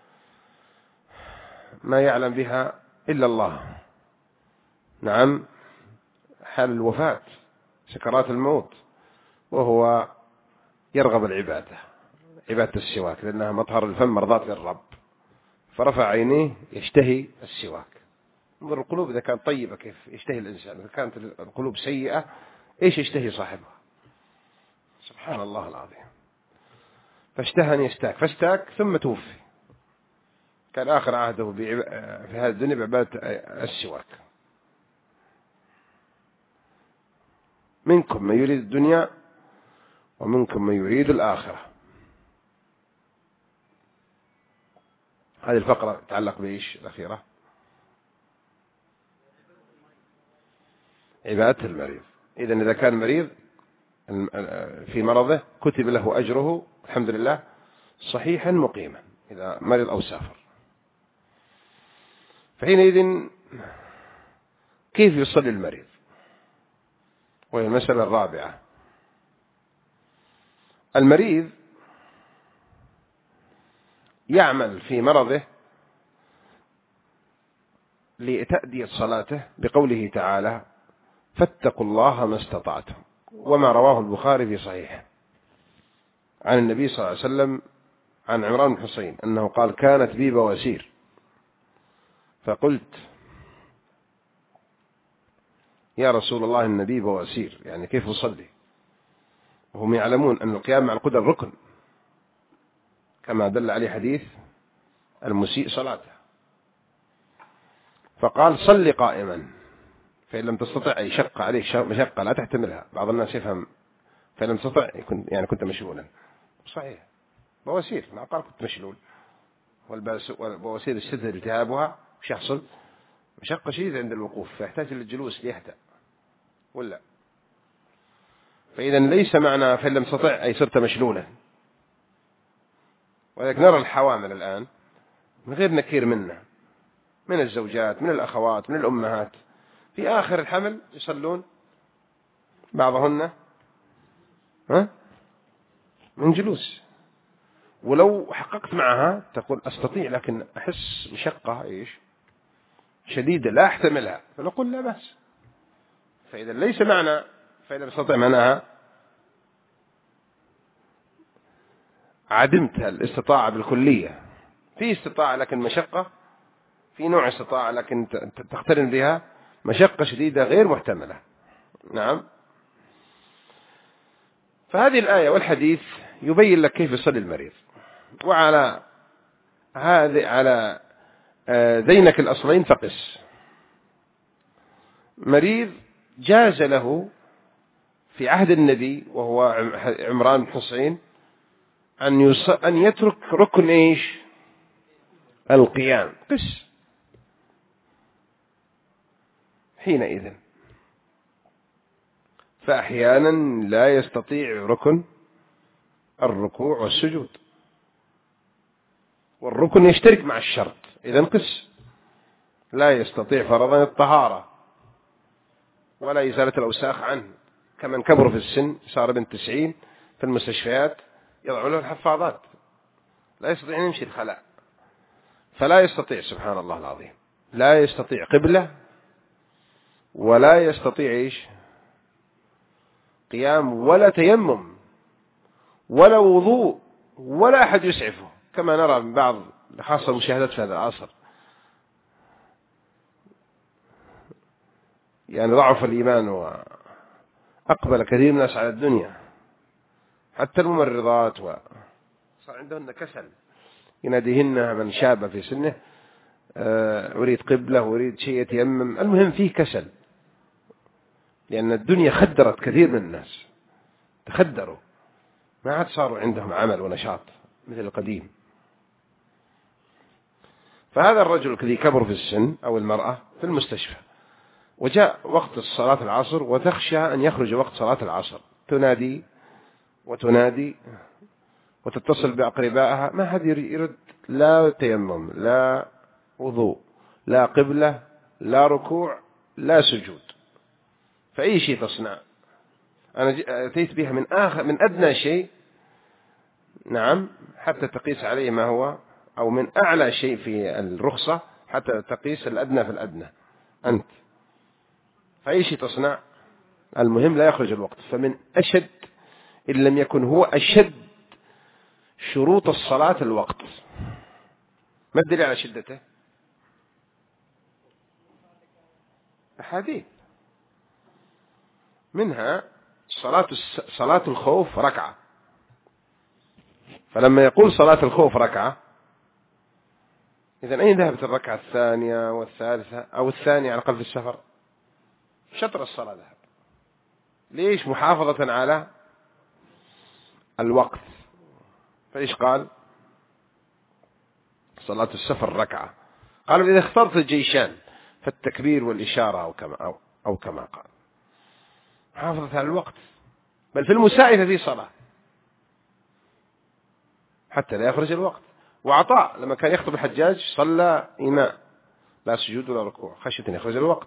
ما يعلم بها إلا الله. نعم، حال الوفاة، سكرات الموت، وهو يرغب العبادة، عبادة السواك، لأنها مطهر الفم مرضاة للرب، فرفع عينيه يشتهي السواك. انظر القلوب إذا كانت طيبة كيف يشتهي الإنسان، إذا كانت القلوب سيئة إيش يشتهي صاحبها؟ سبحان الله العظيم. فاشتهى أن يستاك، فاستاك ثم توفي، كان آخر عهده في هذه الدنيا بعبادة السواك. منكم من يريد الدنيا ومنكم من يريد الآخرة. هذه الفقرة تتعلق بإيش الأخيرة؟ عبادة المريض. إذن إذا كان مريض في مرضه كتب له أجره الحمد لله صحيحا مقيما إذا مرض أو سافر. فحينئذ كيف يصلي المريض؟ وهي المسألة الرابعة. المريض يعمل في مرضه لتأدية صلاته بقوله تعالى فاتقوا الله ما استطعتم، وما رواه البخاري في صحيحه عن النبي صلى الله عليه وسلم عن عمران بن حسين أنه قال كانت بي بواسير فقلت يا رسول الله النبي بواسير، يعني كيف أصلي؟ وهم يعلمون أن القيام مع القدر ركن كما دل عليه حديث المسيء صلاته، فقال صل قائما، فإن لم تستطع أي شق عليك مشقة لا تحتملها. بعض الناس يفهم فإن لم تستطع يعني كنت مشلولا، صحيح بواسير، ما قال كنت مشلول، والبواسير الشدة التهابها وش يحصل؟ مشقة شديدة عند الوقوف، فيحتاج للجلوس ليهدأ ولا. فإذا ليس معنى فإن لم تستطع أي صرت مشلولا. ولكن نرى الحوامل الآن من غير نكير منا، من الزوجات، من الأخوات، من الأمهات، في آخر الحمل يصلون بعضهن من جلوس، ولو حققت معها تقول أستطيع لكن أحس مشقة إيش شديدة لا أحتملها، فنقول لا بأس. فإذا ليس معنى فإذا استطيع معناها عدمت الاستطاعة بالكلية، في استطاعة لكن مشقة، في نوع استطاعة لكن تقترن بها مشقة شديدة غير محتملة. نعم. فهذه الآية والحديث يبين لك كيف يصلي المريض. وعلى هذه على ذينك الأصلين فقس. مريض جاز له في عهد النبي وهو عمران بن حسين أن يترك ركن إيش القيام، قس حينئذ. فأحيانا لا يستطيع ركن الركوع والسجود، والركن يشترك مع الشرط، إذن قس. لا يستطيع فرضا الطهارة ولا إزالة الأوساخ عنه، كمن كبر في السن صار بن 90 في المستشفيات يضع له الحفاضات، لا يستطيع أن يمشي الخلاء، فلا يستطيع سبحان الله العظيم، لا يستطيع قبلة ولا يستطيع إيش قيام ولا تيمم ولا وضوء ولا أحد يسعفه، كما نرى من بعض خاصة المشاهدات في هذا العصر. يعني ضعف الإيمان وأقبل كثير من الناس على الدنيا، حتى الممرضات صار عندهن كسل، يناديهن من شاب في سنه أريد قبلة وأريد شيء يتيمم، المهم فيه كسل، لأن الدنيا خدرت كثير من الناس، تخدروا، ما عاد صاروا عندهم عمل ونشاط مثل القديم. فهذا الرجل الذي كبر في السن أو المرأة في المستشفى، وجاء وقت صلاة العصر وتخشى أن يخرج وقت صلاة العصر، تنادي وتنادي وتتصل بأقربائها، ما حد يرد، لا تيمم لا وضوء لا قبلة لا ركوع لا سجود، فأي شيء تصنع؟ أنا أتيت بها من أدنى شيء، نعم، حتى تقيس عليه ما هو، أو من أعلى شيء في الرخصة حتى تقيس الأدنى في الأدنى أنت، فأي شيء تصنع، المهم لا يخرج الوقت. فمن أشد إن لم يكن هو أشد شروط الصلاة الوقت. ما الدليل على شدته؟ أحاديث، منها صلاة الخوف ركعة، فلما يقول صلاة الخوف ركعة، إذن أين ذهبت الركعة الثانية والثالثة أو الثانية على الأقل في السفر؟ شطر الصلاة ذهب. ليش؟ محافظة على الوقت. فإيش قال؟ صلاة السفر ركعة. قالوا إذا اخترت الجيشان فالتكبير والإشارة أو كما قال، محافظة على الوقت. بل في المسائفة في صلاة حتى لا يخرج الوقت. وعطاء لما كان يخطب الحجاج صلى إيماء لا سجود ولا ركوع خشية أن يخرج الوقت،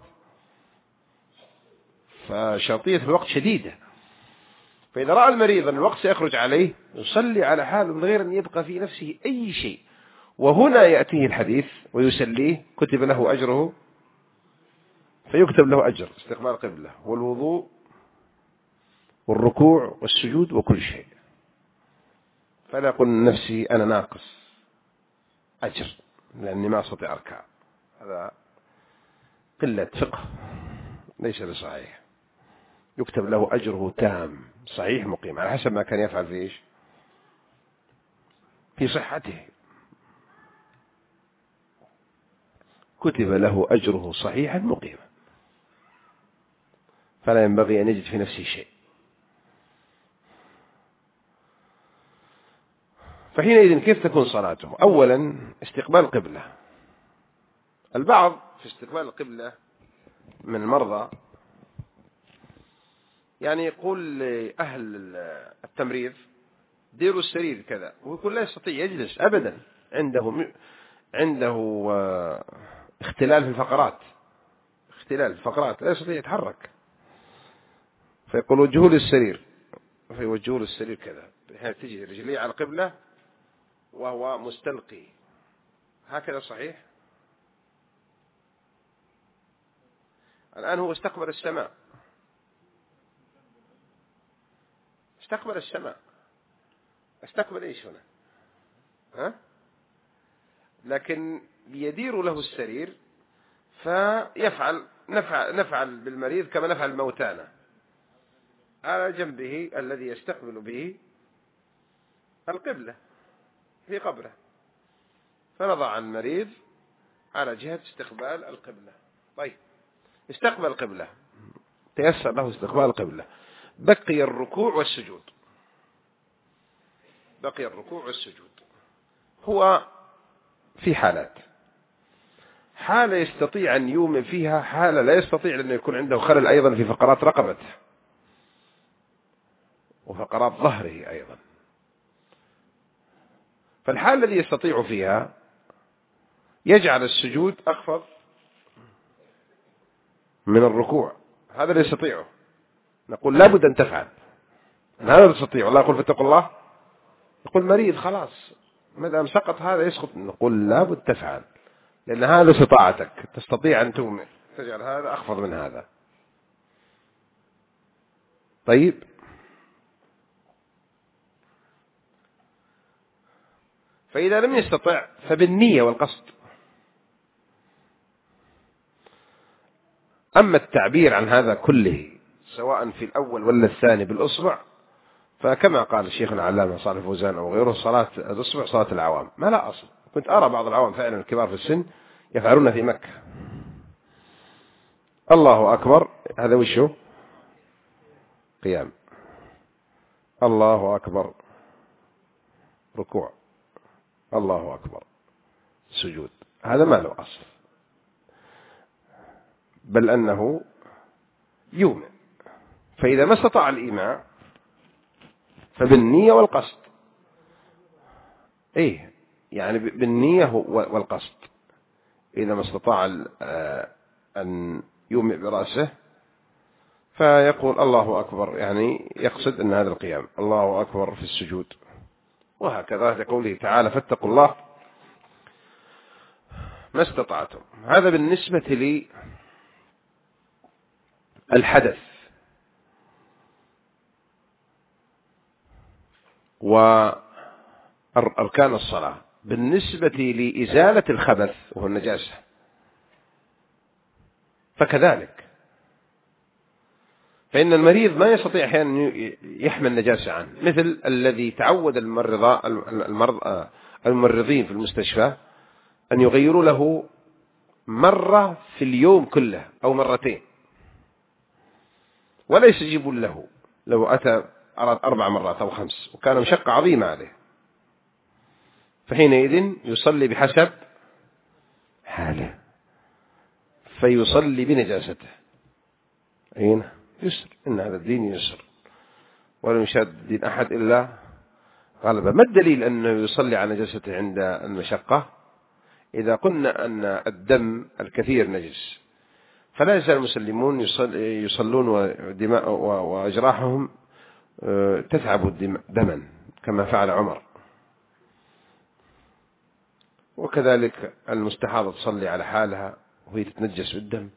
فشرطية الوقت شديدة. فإذا رأى المريض أن الوقت سيخرج عليه يصلي على حاله من غير أن يبقى في نفسه أي شيء، وهنا يأتيه الحديث ويسليه كتب له أجره، فيكتب له أجر استقبال القبلة والوضوء والركوع والسجود وكل شيء، فلا يقول نفسي أنا ناقص أجر لأني ما أستطيع أركع. هذا قلة فقه ليس بصحيح. يكتب له أجره تام صحيح مقيم على حسب ما كان يفعل في إيش؟ في صحته. كتب له أجره صحيحا مقيما، فلا ينبغي أن يجد في نفسه شيء. فحينئذ كيف تكون صلاته؟ أولا استقبال القبلة. البعض في استقبال القبلة من المرضى يعني يقول لأهل التمريض ديروا السرير كذا، ويقول لا يستطيع يجلس أبدا، عنده اختلال في الفقرات، لا يستطيع يتحرك، فيقول وجهوا للسرير، فيوجهوا للسرير كذا بحيث تجي رجليه على القبلة وهو مستلقي هكذا. صحيح؟ الآن هو استقبل السماء، استقبل إيش هنا؟ لكن يدير له السرير، نفعل بالمريض كما نفعل موتانا، على جنبه الذي يستقبل به القبلة في قبره، فنضع المريض على جهة استقبال القبلة. طيب استقبل القبلة، تيسر له استقبال القبلة، بقي الركوع والسجود. هو في حالة يستطيع أن يؤمن فيها، حالة لا يستطيع، لأنه يكون عنده خلل أيضا في فقرات رقبته وفقرات ظهره أيضا. فالحالة التي يستطيع فيها يجعل السجود أخفض من الركوع، هذا لا يستطيعه، نقول لابد أن تفعل، هذا تستطيع. الله يقول فاتقوا الله، يقول مريض خلاص ما دام سقط هذا يسقط، نقول لابد تفعل، لأن هذا استطاعتك، تستطيع أن تؤمن، تجعل هذا أخفض من هذا. طيب فإذا لم يستطع فبالنية والقصد. أما التعبير عن هذا كله سواء في الأول ولا الثاني بالأصبع، فكما قال الشيخ العلامة صالح الفوزان أو غيره: صلاة الأصبع صلاة العوام، ما لا أصل. كنت أرى بعض العوام فعلا الكبار في السن يفعلون في مكة. الله أكبر هذا وشه قيام، الله أكبر ركوع، الله أكبر سجود، هذا ما له أصل، بل أنه يومئ. فإذا ما استطاع الإيماء فبالنية والقصد. إيه يعني بالنية والقصد. إذا ما استطاع أن يومئ برأسه فيقول الله أكبر، يعني يقصد أن هذا القيام، الله أكبر في السجود، وهكذا لقوله تعالى: فاتقوا الله ما استطعتم. هذا بالنسبة للحدث. وأركان الصلاة بالنسبة لإزالة الخبث وهو النجاسة فكذلك، فإن المريض ما يستطيع أحيانا يحمل النجاسة عنه، مثل الذي تعود الممرضين في المستشفى أن يغيروا له مرة في اليوم كله أو مرتين، ولا يستجيبون له لو أتى أراد 4 مرات أو 5، وكان مشقة عظيمة عليه. فحينئذ يصلي بحسب حاله، فيصلي بنجاسته. أين يسر، إن هذا الدين يسر ولم يشاد دين أحد إلا غلبه. ما الدليل أنه يصلي على نجاسته عند المشقة؟ إذا قلنا أن الدم الكثير نجس فلا يزال المسلمون يصلون وأجراحهم تتعب دما كما فعل عمر، وكذلك المستحاضة تصلي على حالها وهي تتنجس بالدم.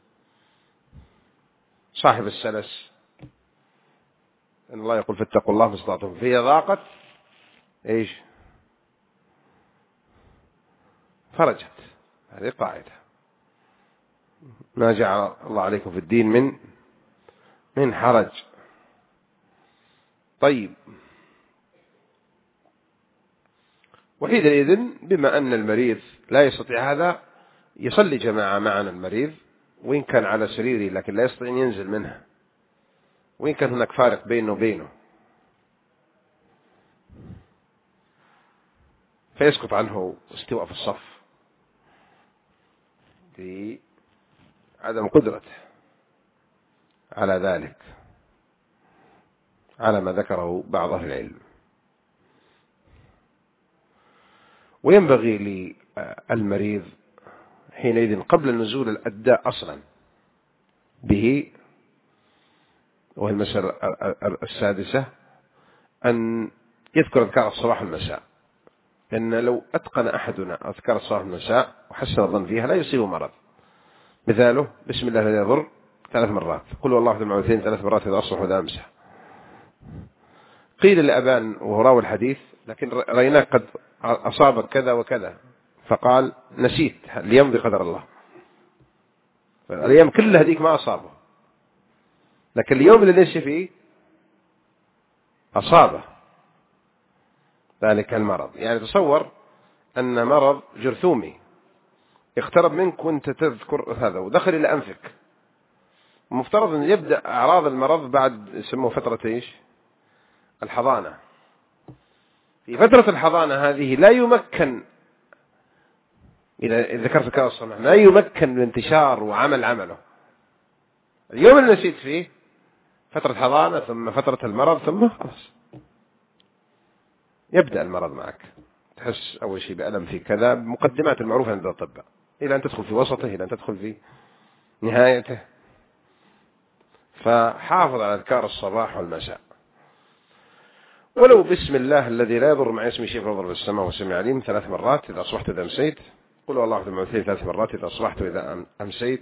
صاحب السلس إن الله يقول: فاتقوا الله ما استطعتم، فهي ضاقت إيش فرجت. هذه قاعدة: ما جعل الله عليكم في الدين من حرج. طيب، وحينئذ بما أن المريض لا يستطيع هذا يصلي جماعة معنا المريض، وإن كان على سريره لكن لا يستطيع أن ينزل منها، وإن كان هناك فارق بينه وبينه، فيسقط عنه استواء في الصف لعدم قدرته على ذلك، على ما ذكره بعض أهل العلم. وينبغي للمريض حينئذ قبل النزول الأداء أصلا به، وهي المسألة السادسة، أن يذكر أذكار الصباح والمساء، لأن لو أتقن أحدنا أذكار الصباح والمساء وحسن الظن فيها لا يصيب مرض. مثاله: بسم الله لا يضر 3 مرات، قل والله أحد المعوذتين 3 مرات إذا أصبح وإذا أمسى. قيل لأبان وهو راوي الحديث: لكن رأيناك قد أصابك كذا وكذا، فقال: نسيت اليوم بقدر الله، الأيام كلها هذيك ما أصابه، لكن اليوم اللي ليس فيه أصابه ذلك المرض. يعني تصور أن مرض جرثومي اقترب منك وانت تذكر هذا ودخل إلى أنفك، مفترض أن يبدأ أعراض المرض بعد يسموه فترة إيش الحضانة. في فترة الحضانة هذه لا يمكن، إذا ذكرت أذكار الصباح لا يمكن من انتشار وعمل عمله. اليوم اللي نسيت فيه فترة حضانة ثم فترة المرض ثم خلاص يبدأ المرض معك، تحس أول شيء بألم في كذا، مقدمات المعروفة عند الأطباء، إلى أن تدخل في وسطه، إلى أن تدخل في نهايته. فحافظ على أذكار الصباح والمساء، ولو بسم الله الذي لا يضر مع اسمه شيء في الأرض والسماء والسميع العليم 3 مرات إذا أصبحت إذا أمسيت، قل والله أحد المعوذتين 3 مرات إذا أصبحت وإذا أمسيت.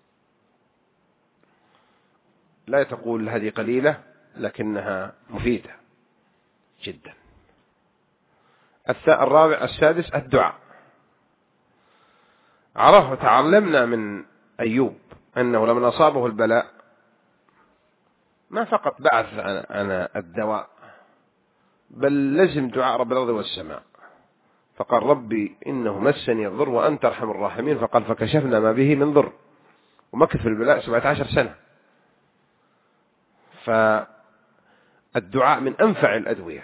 لا تقول هذه قليلة، لكنها مفيدة جدا. السادس الدعاء. تعلمنا من أيوب أنه لما أصابه البلاء ما فقط بعث عن الدواء، بل لزم دعاء رب الأرض والسماء، فقال ربي إنه مسني الضر وأنت أرحم الراحمين، فقال فكشفنا ما به من ضر، ومكث في البلاء 17 سنة. فالدعاء من أنفع الأدوية،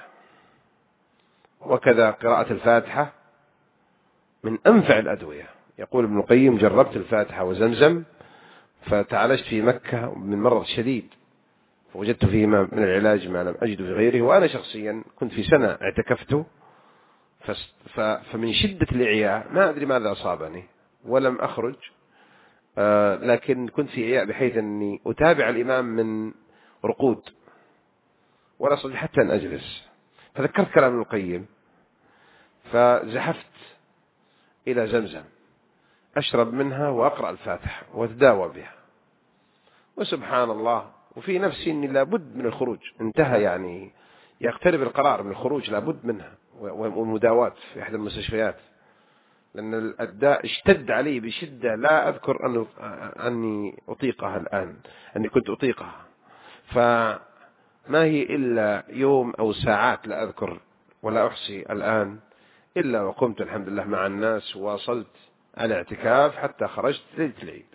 وكذا قراءة الفاتحة من أنفع الأدوية. يقول ابن القيم جربت الفاتحة وزمزم فتعالجت في مكة من مرض شديد، فوجدت فيه من العلاج ما لم أجد في غيره. وأنا شخصيا كنت في سنة اعتكفت، فمن شدة الإعياء ما أدري ماذا أصابني ولم أخرج، لكن كنت في إعياء بحيث أني أتابع الإمام من رقود ولا أستطيع حتى أن أجلس. فذكرت كلام ابن القيم فزحفت إلى زمزم أشرب منها وأقرأ الفاتحة وأتداوى بها، وسبحان الله وفي نفسي أني لابد من الخروج. انتهى يعني يقترب القرار من الخروج، لابد منها ومداواة في أحد المستشفيات، لأن الداء اشتد علي بشدة لا أذكر أني أطيقها الآن، أني كنت أطيقها. فما هي إلا يوم أو ساعات لا أذكر ولا أحصي الآن، إلا وقمت الحمد لله مع الناس وواصلت الاعتكاف حتى خرجت ليلة العيد.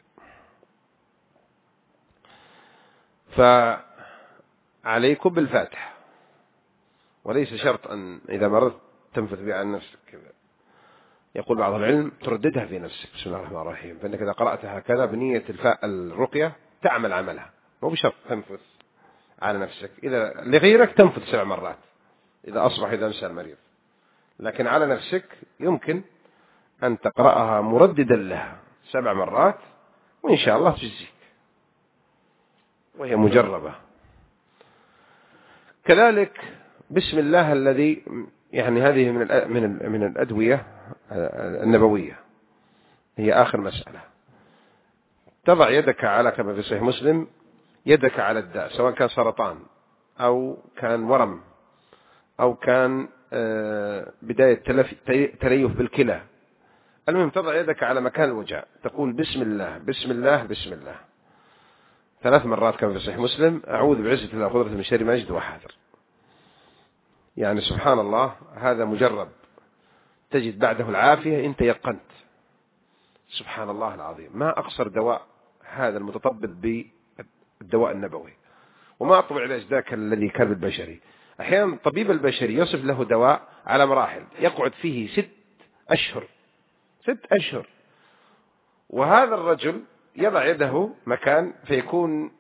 فعليكم بالفاتحة، وليس شرط أن إذا مرضت تنفث بها عن نفسك كذا. يقول بعض العلم ترددها في نفسك بسم الله الرحمن الرحيم، فإنك إذا قرأتها هكذا بنية الرقية تعمل عملها، مو بشرط تنفث على نفسك. إذا لغيرك تنفث 7 مرات إذا أصبح إذا أمسى المريض، لكن على نفسك يمكن أن تقرأها مرددا لها 7 مرات وإن شاء الله تجزيك، وهي مجربة. كذلك بسم الله الذي يعني هذه من الأدوية النبوية، هي آخر مسألة. تضع يدك على، كما في صحيح مسلم، يدك على الداء، سواء كان سرطان أو كان ورم أو كان بداية تليف بالكلى، المهم تضع يدك على مكان الوجع، تقول بسم الله بسم الله بسم الله 3 مرات كما في صحيح مسلم، أعوذ بعزة الله وقدرته من شر ما أجد وأحاذر. يعني سبحان الله، هذا مجرب تجد بعده العافية إن تيقنت. سبحان الله العظيم، ما أقصر دواء هذا المتطبب بالدواء النبوي، وما أطبع علاج ذاك الذي كان بالبشري. أحيانا الطبيب البشري يصف له دواء على مراحل يقعد فيه 6 أشهر 6 أشهر، وهذا الرجل يضع يده مكان فيكون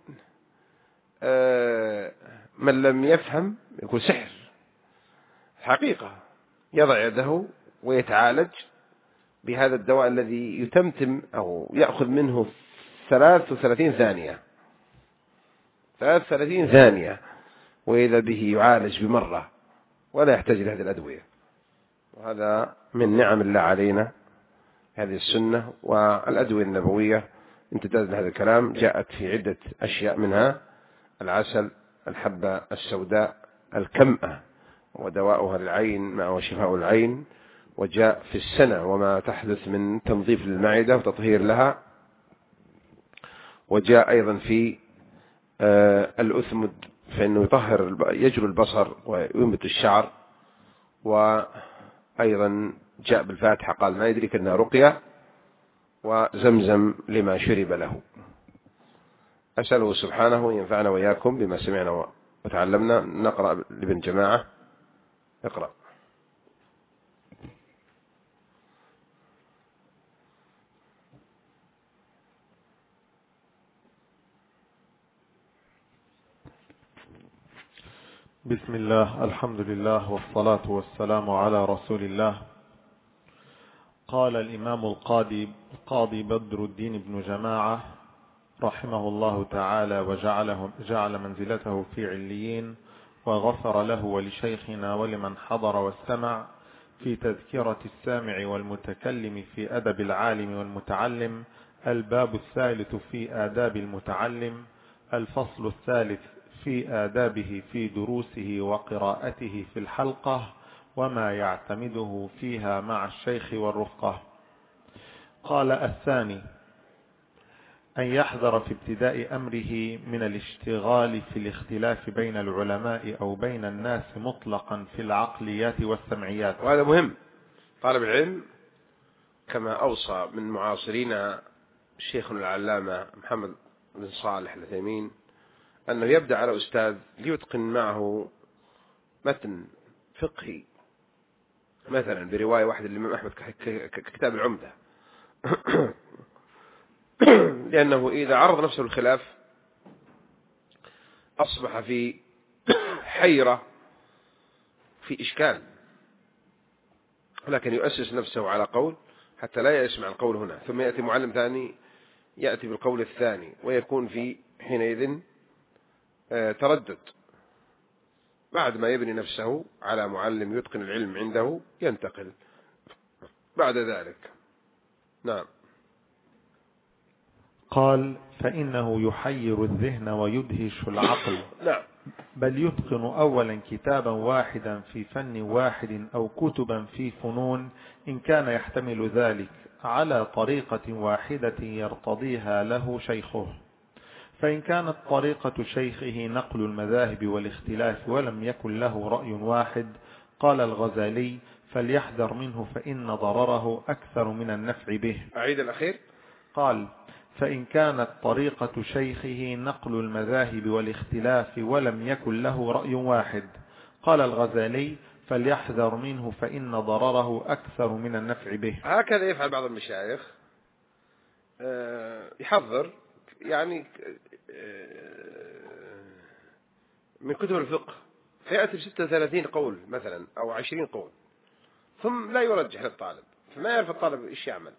من لم يفهم يكون سحر حقيقة. يضع يده ويتعالج بهذا الدواء الذي يتمتم أو يأخذ منه 33 ثانية 33 ثانية، وإذا به يعالج بمرة ولا يحتاج لهذه الأدوية. وهذا من نعم الله علينا هذه السنة. والأدوية النبوية امتداد هذا الكلام جاءت في عدة أشياء، منها العسل، الحبة السوداء، الكمأة ودواؤها للعين مع شفاء العين، وجاء في السنة وما تحدث من تنظيف للمعدة وتطهير لها، وجاء أيضا في الأثمد فإنه يطهر يجلو البصر وينبت الشعر، وأيضا جاء بالفاتحة قال ما يدريك أنها رقية، وزمزم لما شرب له. أسأله سبحانه ينفعنا وإياكم بما سمعنا وتعلمنا. نقرأ لابن جماعة. اقرأ. بسم الله، الحمد لله، والصلاة والسلام على رسول الله. قال الإمام القاضي بدر الدين بن جماعة رحمه الله تعالى وجعل منزلته في عليين، وغفر له ولشيخنا ولمن حضر واستمع، في تذكرة السامع والمتكلم في أدب العالم والمتعلم، الباب الثالث في آداب المتعلم، الفصل الثالث في آدابه في دروسه وقراءته في الحلقة، وما يعتمده فيها مع الشيخ والرفقة. قال الثاني: أن يحذر في ابتداء أمره من الاشتغال في الاختلاف بين العلماء أو بين الناس مطلقا في العقليات والسمعيات. وهذا مهم. طالب العلم كما أوصى من معاصرين شيخنا العلامة محمد بن صالح العثيمين أنه يبدأ على أستاذ ليتقن معه متن فقهي، مثلا برواية واحدة للإمام أحمد ككتاب العمدة لأنه إذا عرض نفسه الخلاف أصبح في حيرة، في إشكال، لكن يؤسس نفسه على قول حتى لا يسمع القول هنا، ثم يأتي معلم ثاني يأتي بالقول الثاني، ويكون في حينئذ تردد. بعد ما يبني نفسه على معلم يتقن العلم عنده ينتقل بعد ذلك. نعم. قال: فإنه يحير الذهن ويدهش العقل. نعم. بل يتقن أولا كتابا واحدا في فن واحد أو كتبا في فنون إن كان يحتمل ذلك على طريقة واحدة يرتضيها له شيخه. فإن كانت طريقة شيخه نقل المذاهب والاختلاف ولم يكن له رأي واحد، قال الغزالي: فليحذر منه فإن ضرره أكثر من النفع به. أعيد الأخير. قال: فإن كانت طريقة شيخه نقل المذاهب والاختلاف ولم يكن له رأي واحد، قال الغزالي: فليحذر منه فإن ضرره أكثر من النفع به. هكذا يفعل بعض المشايخ، يحذر يعني من كتب الفقه، فيأتي ب36 قول مثلا أو 20 قول، ثم لا يرجح للطالب، فما يعرف الطالب إيش يعمل،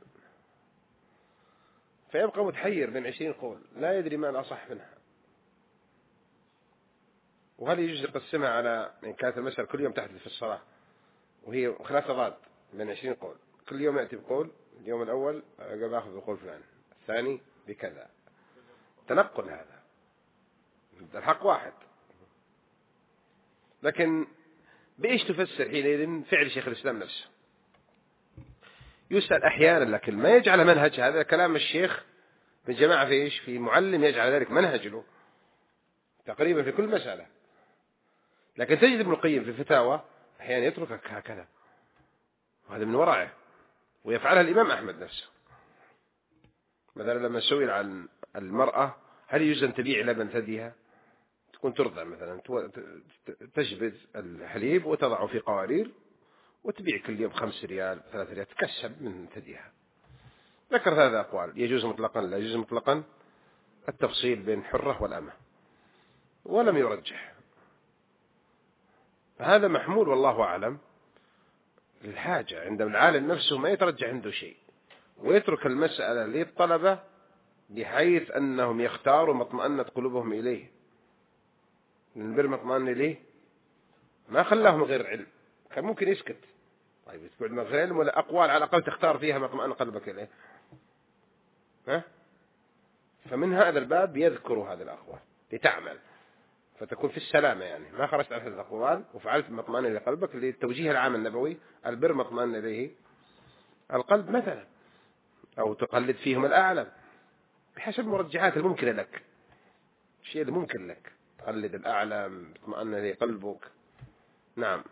فيبقى متحير بين 20 قول لا يدري ما الأصح منها. وهل يجوز يقسمها على إن كانت المسألة كل يوم تحدث في الصلاة وهي خلاف تضاد بين 20 قول، كل يوم يأتي بقول، اليوم الأول قبل أخذ بقول فلان، الثاني بكذا، تنقل هذا، الحق واحد. لكن بإيش تفسر حينئذ فعل شيخ الإسلام نفسه؟ يسأل أحيانا، لكن ما يجعل منهج. هذا كلام الشيخ من جماعة في إيش؟ في معلم يجعل ذلك منهج له تقريبا في كل مسألة. لكن تجد ابن القيم في الفتاوى أحيانا يتركك هكذا، وهذا من ورعه، ويفعلها الإمام أحمد نفسه. مثلا لما سئل عن المرأة هل يجوز أن تبيع لبن ثديها، تكون ترضع مثلا، تجبد الحليب وتضعه في قوارير وتبيع كل يوم 5 ريال 3 ريال تكسب من ثديها. ذكر 3 أقوال: يجوز مطلقا، لا يجوز مطلقا، التفصيل بين حرة والأمة، ولم يرجح. هذا محمول والله أعلم للحاجة، عند العالم نفسه ما يترجح عنده شيء، ويترك المسألة للطلبة بحيث أنهم يختاروا ما اطمأنت قلوبهم إليه. من البر ما اطمأن إليه ما خلاهم غير علم، كان ممكن يسكت. طيب يتبع من غير علم ولا أقوال على الأقل تختار فيها ما اطمأن قلبك إليه. فمن هذا الباب يذكروا هذه الأقوال لتعمل، فتكون في السلامة، يعني ما خرجت عن هذه الأقوال وفعلت ما اطمأن إلى قلبك، للتوجيه العام النبوي: البر ما اطمأن إليه القلب مثلا، أو تقلد فيهم الأعلم بحسب المرجحات الممكنة لك، الشيء اللي ممكن لك تقلد الأعلم اطمأن إليه قلبك. نعم.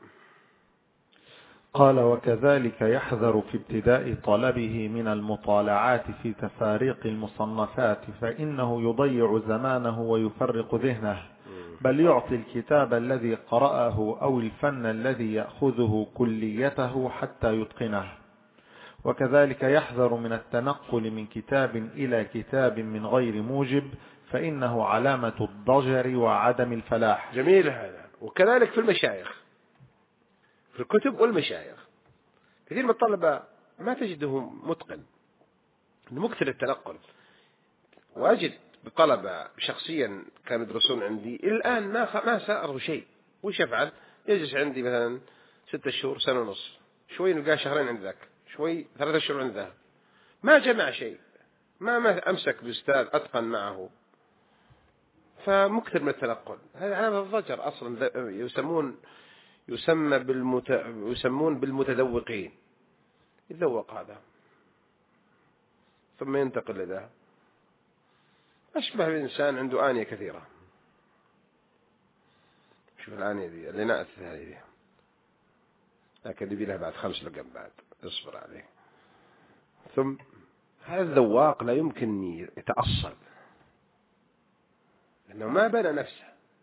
قال: وكذلك يحذر في ابتداء طلبه من المطالعات في تفاريق المصنفات، فإنه يضيع زمانه ويفرق ذهنه، بل يعطي الكتاب الذي قرأه أو الفن الذي يأخذه كليته حتى يتقنه. وكذلك يحذر من التنقل من كتاب إلى كتاب من غير موجب، فإنه علامة الضجر وعدم الفلاح. جميل هذا. وكذلك في المشايخ، في الكتب والمشايخ، كثير من الطلبة ما تجده متقن، مكثر التنقل. وأجد بطلبة شخصيا كانوا يدرسون عندي الآن ما سأروا شيء. وش يفعل؟ يجلس عندي مثلا 6 شهور، سنة ونص، شوي نلقاه 2 شهرين عند ذاك، شوي 3 شهور عند ذاك، ما جمع شيء، ما أمسك بأستاذ أتقن معه. فمكثر من التنقل، هذا علامة الضجر أصلا. يسمون بالمتذوقين، يتذوق هذا ثم ينتقل لذا. أشبه بإنسان عنده آنية كثيرة، شوف الآنية دي الإناء الثانية دي، لكن يبي لها بعد 5 لقم بعد اصبر عليه. ثم هذا الذواق لا يمكن يتأصل لأنه ما بنى نفسه.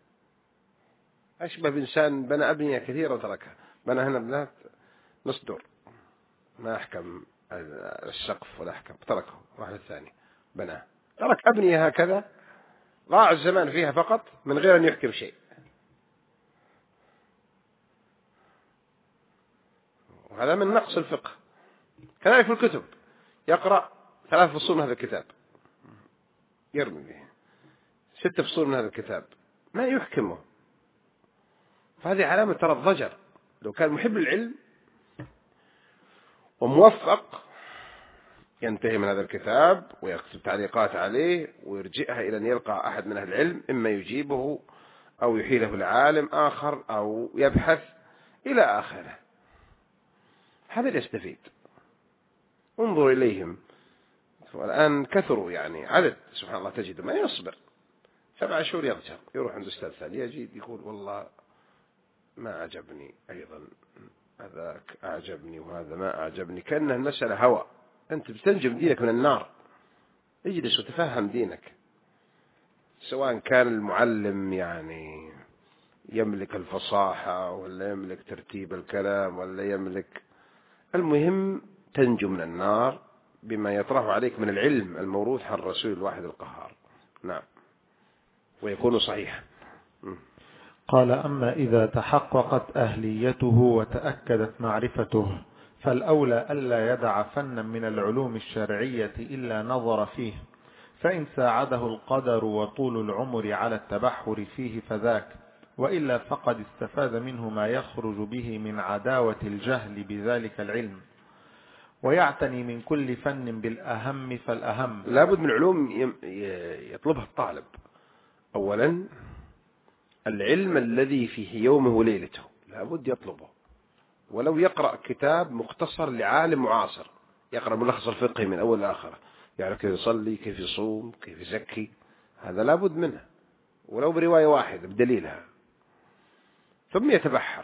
أشبه بإنسان بنى أبنية كثيرة وتركها، بنى هنا بنات نص دور ما أحكم السقف ولا أحكم، تركه راح للثاني بناه، ترك أبنية هكذا ضاع الزمان فيها فقط من غير أن يحكم شيء. وهذا من نقص الفقه. كذلك في الكتب، يقرأ 3 فصول من هذا الكتاب يرمي به، 6 فصول من هذا الكتاب ما يحكمه، فهذه علامة ترى الضجر. لو كان محب للعلم وموفق ينتهي من هذا الكتاب ويكتب تعليقات عليه ويرجئها إلى أن يلقى أحد من أهل العلم، إما يجيبه أو يحيله العالم آخر أو يبحث إلى آخره. هذا يستفيد. انظر إليهم والآن كثروا، يعني عدد سبحان الله تجد ما يصبر 7 شهور يضجر، يروح عند أستاذ ثاني يجي يقول والله ما أعجبني، أيضا هذاك أعجبني وهذا ما أعجبني، كأنها المسألة هوى. أنت بتنجم دينك من النار، اجلس وتفهم دينك. سواء كان المعلم يعني يملك الفصاحة ولا يملك ترتيب الكلام ولا يملك، المهم تنجو من النار بما يطرح عليك من العلم الموروث عن الرسول الواحد القهار. نعم، ويكون صحيحا. قال: أما إذا تحققت أهليته وتأكدت معرفته فالأولى ألا يدع فنا من العلوم الشرعية إلا نظر فيه، فإن ساعده القدر وطول العمر على التبحر فيه فذاك، وإلا فقد استفاد منه ما يخرج به من عداوة الجهل بذلك العلم. ويعتني من كل فن بالأهم فالأهم. لابد من علوم يطلبها الطالب. أولا العلم الذي فيه يومه وليلته لابد يطلبه، ولو يقرأ كتاب مختصر لعالم معاصر، يقرأ ملخص الفقه من أول لآخره، يعني كيف يصلي، كيف يصوم، كيف يزكي، هذا لابد منه، ولو برواية واحدة بدليلها. ثم يتبحر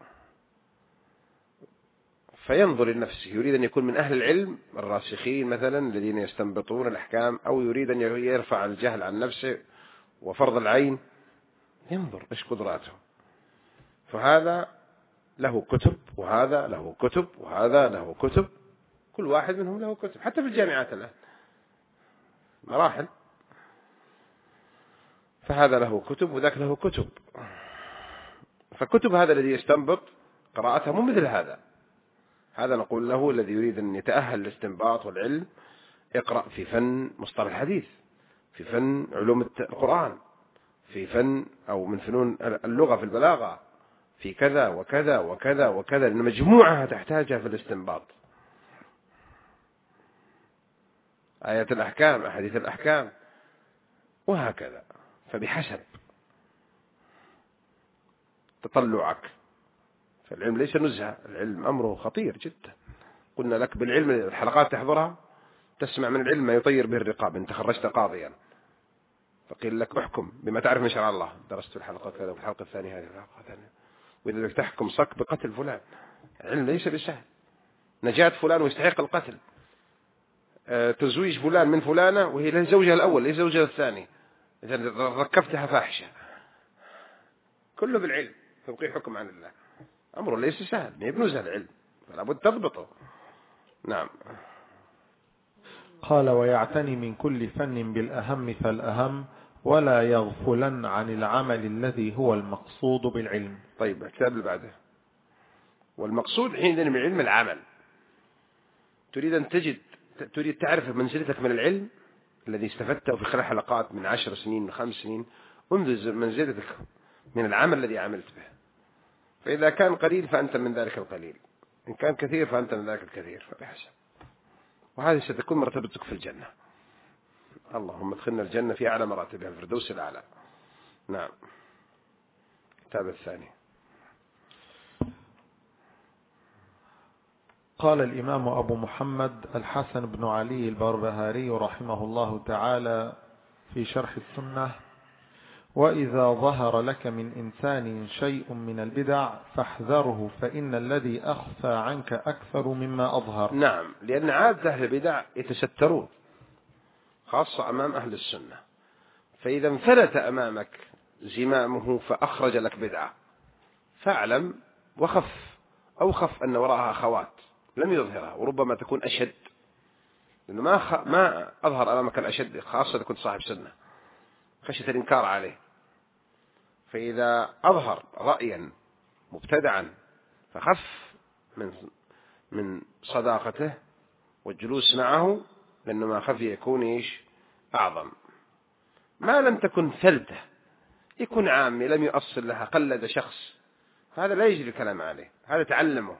فينظر لنفسه، يريد أن يكون من أهل العلم الراسخين مثلا الذين يستنبطون الأحكام، أو يريد أن يرفع الجهل عن نفسه وفرض العين، ينظر إيش قدراته. فهذا له كتب وهذا له كتب وهذا له كتب، كل واحد منهم له كتب، حتى في الجامعات الآن مراحل، فهذا له كتب وذاك له كتب. فكتب هذا الذي يستنبط قراءتها مو مثل هذا. هذا نقول له الذي يريد أن يتأهل للاستنباط والعلم اقرأ في فن مصطلح الحديث، في فن علوم القرآن، في فن أو من فنون اللغة في البلاغة، في كذا وكذا وكذا وكذا، لأن مجموعها تحتاجها في الاستنباط. آيات الأحكام، أحاديث الأحكام، وهكذا. فبحسب تطلعك، فالعلم ليس نزهة، العلم أمره خطير جدا. قلنا لك بالعلم الحلقات تحضرها تسمع من العلم ما يطير به الرقاب. انت خرجت قاضيا فقيل لك احكم بما تعرف من شرع الله، درست الحلقة كذا وفي الحلقة الثانية هذه الحلقة الثانية، وإذا بدك تحكم صك بقتل فلان. العلم ليس بسهل. نجاة فلان ويستحق القتل، تزويج فلان من فلانة وهي له زوجها الأول ليس زوجها الثاني، إذا ركبتها فاحشة، كله بالعلم تبقي حكم عن الله. أمره ليس سهل، ما يبنوزها العلم، فلا بد تضبطه. نعم. قال: ويعتني من كل فن بالأهم فالأهم، ولا يغفلن عن العمل الذي هو المقصود بالعلم. طيب الكتاب اللي بعده. والمقصود حين من العلم العمل. تريد أن تريد تعرف منزلتك من العلم الذي استفدته في خلال حلقات من 10 سنين من 5 سنين، انظر منزلتك من العمل الذي عملت به. فإذا كان قليل فأنت من ذلك القليل، إن كان كثير فأنت من ذلك الكثير، فبحسب. وهذه ستكون مرتبتك في الجنة. اللهم ادخلنا الجنة في أعلى مراتبها، الفردوس الأعلى. نعم. الكتاب الثاني. قال الإمام أبو محمد الحسن بن علي البربهاري رحمه الله تعالى في شرح السنة: وإذا ظهر لك من إنسان شيء من البدع فاحذره، فإن الذي أخفى عنك أكثر مما أظهر. نعم، لأن عادة أهل البدع يتسترون خاصة أمام أهل السنة، فإذا انفلت أمامك زمامه فأخرج لك بدعة فاعلم وخف، أو خف أن وراءها أخوات لم يظهرها وربما تكون أشد، لأنه ما أظهر أمامك الأشد، خاصة إذا كنت صاحب سنة خشية الإنكار عليه. فإذا أظهر رأيا مبتدعا فخف من صداقته والجلوس معه، لأنه ما خفي يكون أعظم. ما لم تكن فلته، يكون عامي لم يؤصل لها، قلد شخص، هذا لا يجري الكلام عليه، هذا تعلمه.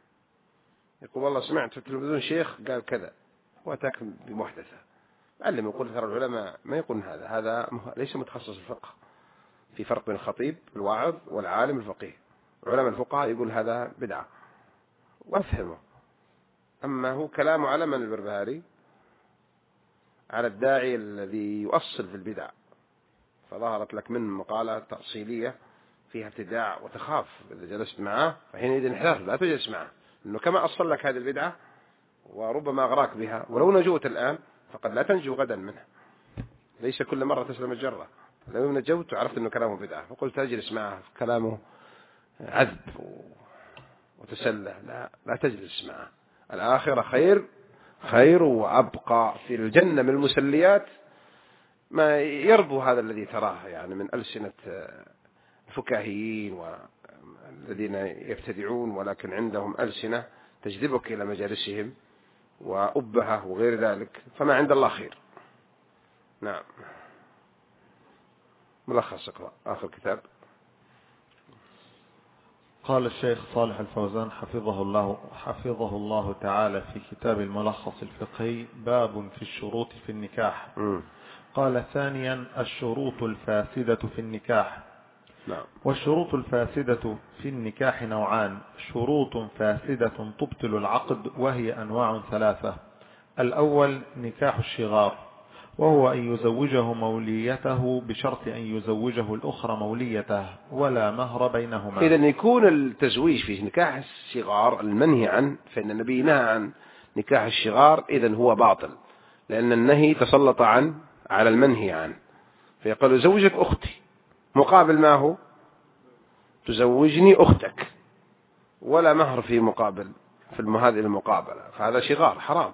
يقول والله سمعت في التلفزيون شيخ قال كذا وأتاك بمحدثة، علم. يقول ترى العلماء ما يقولون هذا ليس متخصص الفقه، في فرق بين الخطيب الواعظ والعالم الفقيه. علماء الفقهاء يقول هذا بدعة وافهمه. أما هو كلامه على من البربهاري، على الداعي الذي يؤصل في البدع، فظهرت لك من مقالة تأصيلية فيها ابتداع وتخاف إذا جلست معه، فحينئذ انحراف لا تجلس معه، لأنه كما أصل لك هذه البدعة وربما أغراك بها، ولو نجوت الآن فقد لا تنجو غدا منها. ليس كل مرة تسلم الجرة، لو نجوت وعرفت أنه كلامه بدعة فقلت أجلس معه، كلامه عذب وتسلى، لا تجلس معه. الآخرة خير وأبقى في الجنة من المسليات ما يربو هذا الذي تراه يعني من ألسنة الفكاهيين والذين يبتدعون، ولكن عندهم ألسنة تجذبك إلى مجالسهم وأبهة وغير ذلك، فما عند الله خير. نعم. ملخص اقرأ آخر كتاب. قال الشيخ صالح الفوزان حفظه الله تعالى في كتاب الملخص الفقهي: باب في الشروط في النكاح. قال: ثانيا الشروط الفاسدة في النكاح. نعم. والشروط الفاسدة في النكاح نوعان: شروط فاسدة تبطل العقد، وهي أنواع ثلاثة. الأول نكاح الشغار، وهو أن يزوجه موليته بشرط أن يزوجه الأخرى موليته ولا مهر بينهما. إذن يكون التزويج في نكاح الصغار المنهي عنه، فإن النبي نهى عن نكاح الشغار، إذن هو باطل، لأن النهي تسلط على المنهي عنه. فيقول زوجك أختي، مقابل ما هو تزوجني أختك، ولا مهر في مقابل في هذه المقابلة، فهذا شغار حرام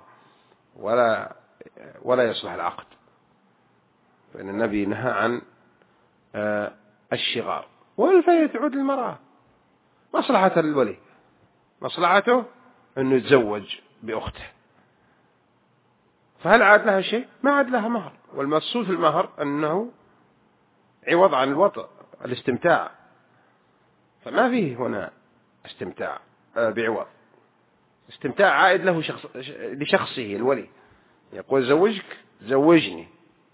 ولا يصلح العقد، فإن النبي نهى عن الشغار. والفيء تعود للمرأة، مصلحة الولي مصلحته أنه يتزوج بأخته، فهل عاد لها شيء؟ ما عاد لها مهر، والمقصود في المهر أنه عوض عن الوطء الاستمتاع، فما فيه هنا استمتاع بعوض، استمتاع عائد له لشخصه الولي، يقول زوجك زوجني،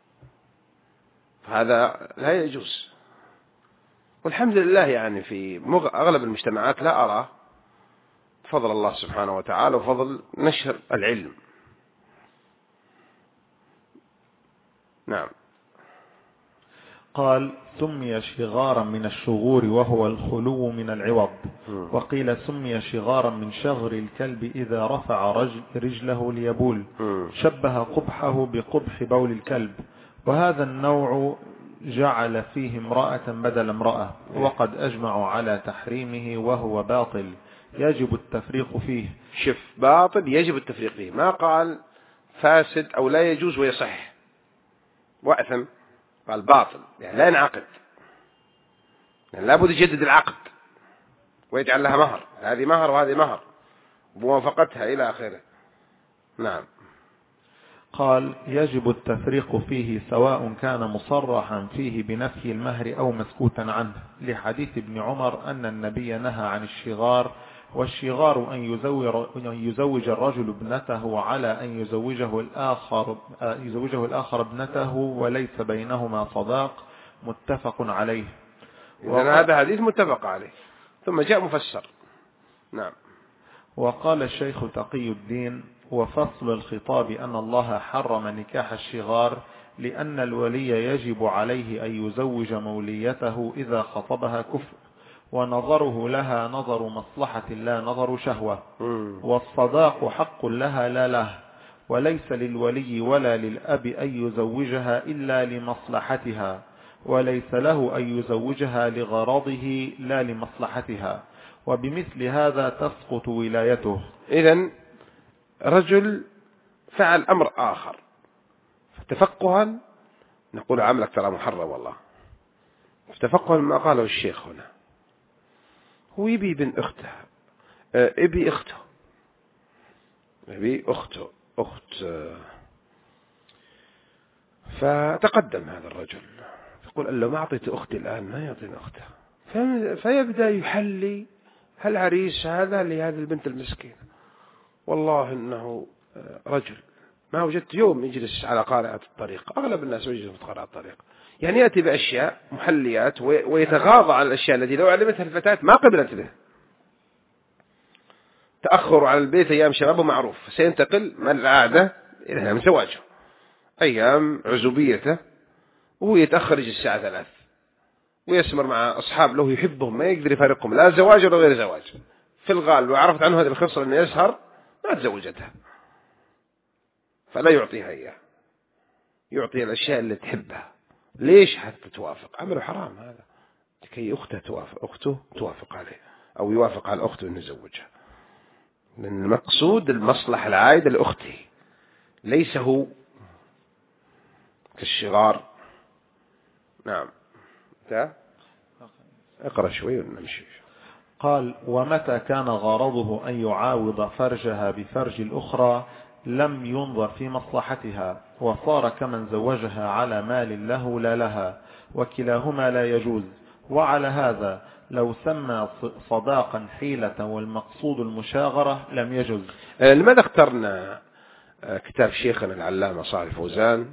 فهذا لا يجوز. والحمد لله يعني في أغلب المجتمعات لا أرى، فضل الله سبحانه وتعالى وفضل نشر العلم. نعم. قال: سمي شغارا من الشغور وهو الخلو من العوض. وقيل سمي شغارا من شغر الكلب إذا رفع رجله ليبول، شبه قبحه بقبح بول الكلب، وهذا النوع جعل فيه امرأة بدل امرأة، وقد أجمعوا على تحريمه وهو باطل يجب التفريق فيه. شف باطل يجب التفريق فيه، ما قال فاسد أو لا يجوز ويصح وأثم، قال باطل يعني لا ينعقد، يعني لابد يجدد العقد ويجعل لها مهر، هذه مهر وهذه مهر بموافقتها إلى آخره. نعم. قال: يجب التفريق فيه سواء كان مصرحا فيه بنفي المهر أو مسكوتا عنه، لحديث ابن عمر أن النبي نهى عن الشغار، والشغار أن يزوج الرجل ابنته على أن يزوجه الآخر ابنته وليس بينهما صداق، متفق عليه. إذن هذا حديث متفق عليه، ثم جاء مفسر. نعم. وقال الشيخ تقي الدين: وفصل الخطاب أن الله حرم نكاح الشغار لأن الولي يجب عليه أن يزوج موليته إذا خطبها كفء، ونظره لها نظر مصلحة لا نظر شهوة، والصداق حق لها لا له، وليس للولي ولا للأب أن يزوجها إلا لمصلحتها، وليس له أن يزوجها لغرضه لا لمصلحتها، وبمثل هذا تسقط ولايته. إذن رجل فعل أمر آخر تفقها، نقول عملك ترى محرم والله، تفقها ما قاله الشيخ هنا. هو يبي ابن أخته، يبي أخته، يبي أخت. فتقدم هذا الرجل يقول: لو ما أعطيت أختي الآن ما يعطيني أخته. فيبدأ يحلي هالعريس هذا لهذه البنت المسكينة. والله إنه رجل ما وجدت يوم يجلس على قارعة الطريق، أغلب الناس يجلسون في قارعة الطريق، يعني يأتي بأشياء محليات ويتغاضى عن الأشياء التي لو علمتها الفتاة ما قبلت به. تأخر على البيت أيام شبابه معروف، سينتقل من العادة إلى أيام زواجه، أيام عزوبيته، وهو يتأخر يجي الساعة 3 ويسمر مع أصحاب له يحبهم ما يقدر يفارقهم، لا زواج ولا غير زواج. في الغالب وعرفت عنه هذه الخصلة أنه يسهر ما تزوجتها، فلا يعطيها إياه، يعطي الأشياء اللي تحبها. ليش؟ حتى توافق. عمله حرام هذا، لكي أخته توافق عليه أو يوافق على أخته أنه يزوجها، لأن المقصود المصلحة العائدة لأخته، ليس هو كالشغار. نعم. اقرأ شوي ونمشي. قال: ومتى كان غرضه أن يعاوض فرجها بفرج الأخرى لم ينظر في مصلحتها، وصار كمن زوجها على مال له لا لها، وكلاهما لا يجوز. وعلى هذا لو سمى صداقا حيلة والمقصود المشاغرة لم يجوز. لماذا اخترنا كتاب شيخنا العلامة صالح الفوزان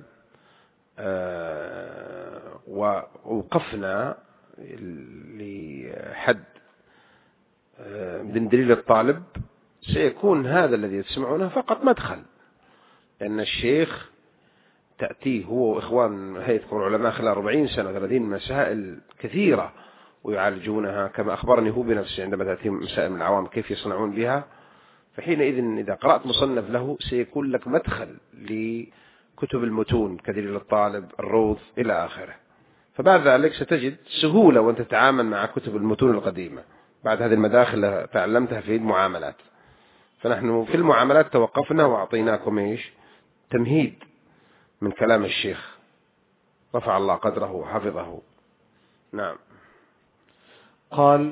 ووقفنا لحد من دليل الطالب؟ سيكون هذا الذي تسمعونه فقط مدخل، لأن الشيخ تأتيه هو وإخوان هيئة كبار العلماء خلال 40 سنة 30 مسائل كثيرة ويعالجونها، كما أخبرني هو بنفسه عندما تأتيهم مسائل من العوام كيف يصنعون بها. فحينئذ إذا قرأت مصنف له سيكون لك مدخل لكتب المتون كدليل الطالب، الروض إلى آخره. فبعد ذلك ستجد سهولة وأنت تتعامل مع كتب المتون القديمة بعد هذه المداخل التي تعلمتها في المعاملات. فنحن في المعاملات توقفنا وأعطيناكم تمهيد من كلام الشيخ رفع الله قدره وحفظه. نعم. قال: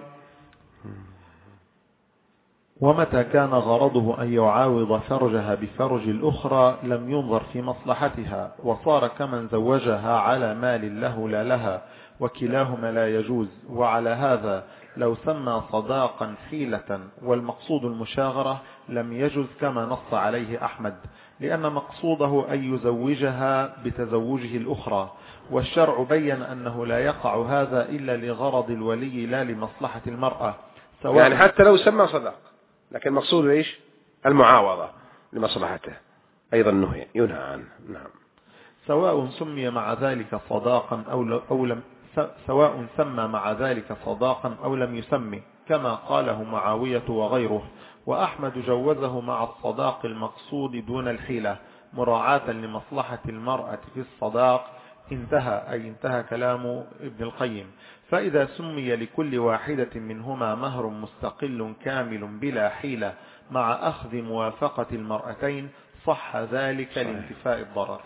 ومتى كان غرضه أن يعاوض فرجها بفرج الأخرى لم ينظر في مصلحتها، وصار كمن زوجها على مال له لا لها، وكلاهما لا يجوز. وعلى هذا لو سمى صداقا حيلة والمقصود المشاغرة لم يجوز، كما نص عليه أحمد، لأن مقصوده أن يزوجها بتزوجه الأخرى، والشرع بين أنه لا يقع هذا إلا لغرض الولي لا لمصلحة المرأة. يعني حتى لو سمى صداق لكن المقصود إيش؟ المعاوضة لمصلحته أيضا ينهى عنه. نعم. سواء سمي مع ذلك صداقا أو لم سواء سمى مع ذلك صداقا أو لم يسمي، كما قاله معاوية وغيره. وأحمد جوزه مع الصداق المقصود دون الحيلة مراعاة لمصلحة المرأة في الصداق. انتهى كلام ابن القيم. فإذا سمي لكل واحدة منهما مهر مستقل كامل بلا حيلة مع أخذ موافقة المرأتين صح ذلك لانتفاء الضرر.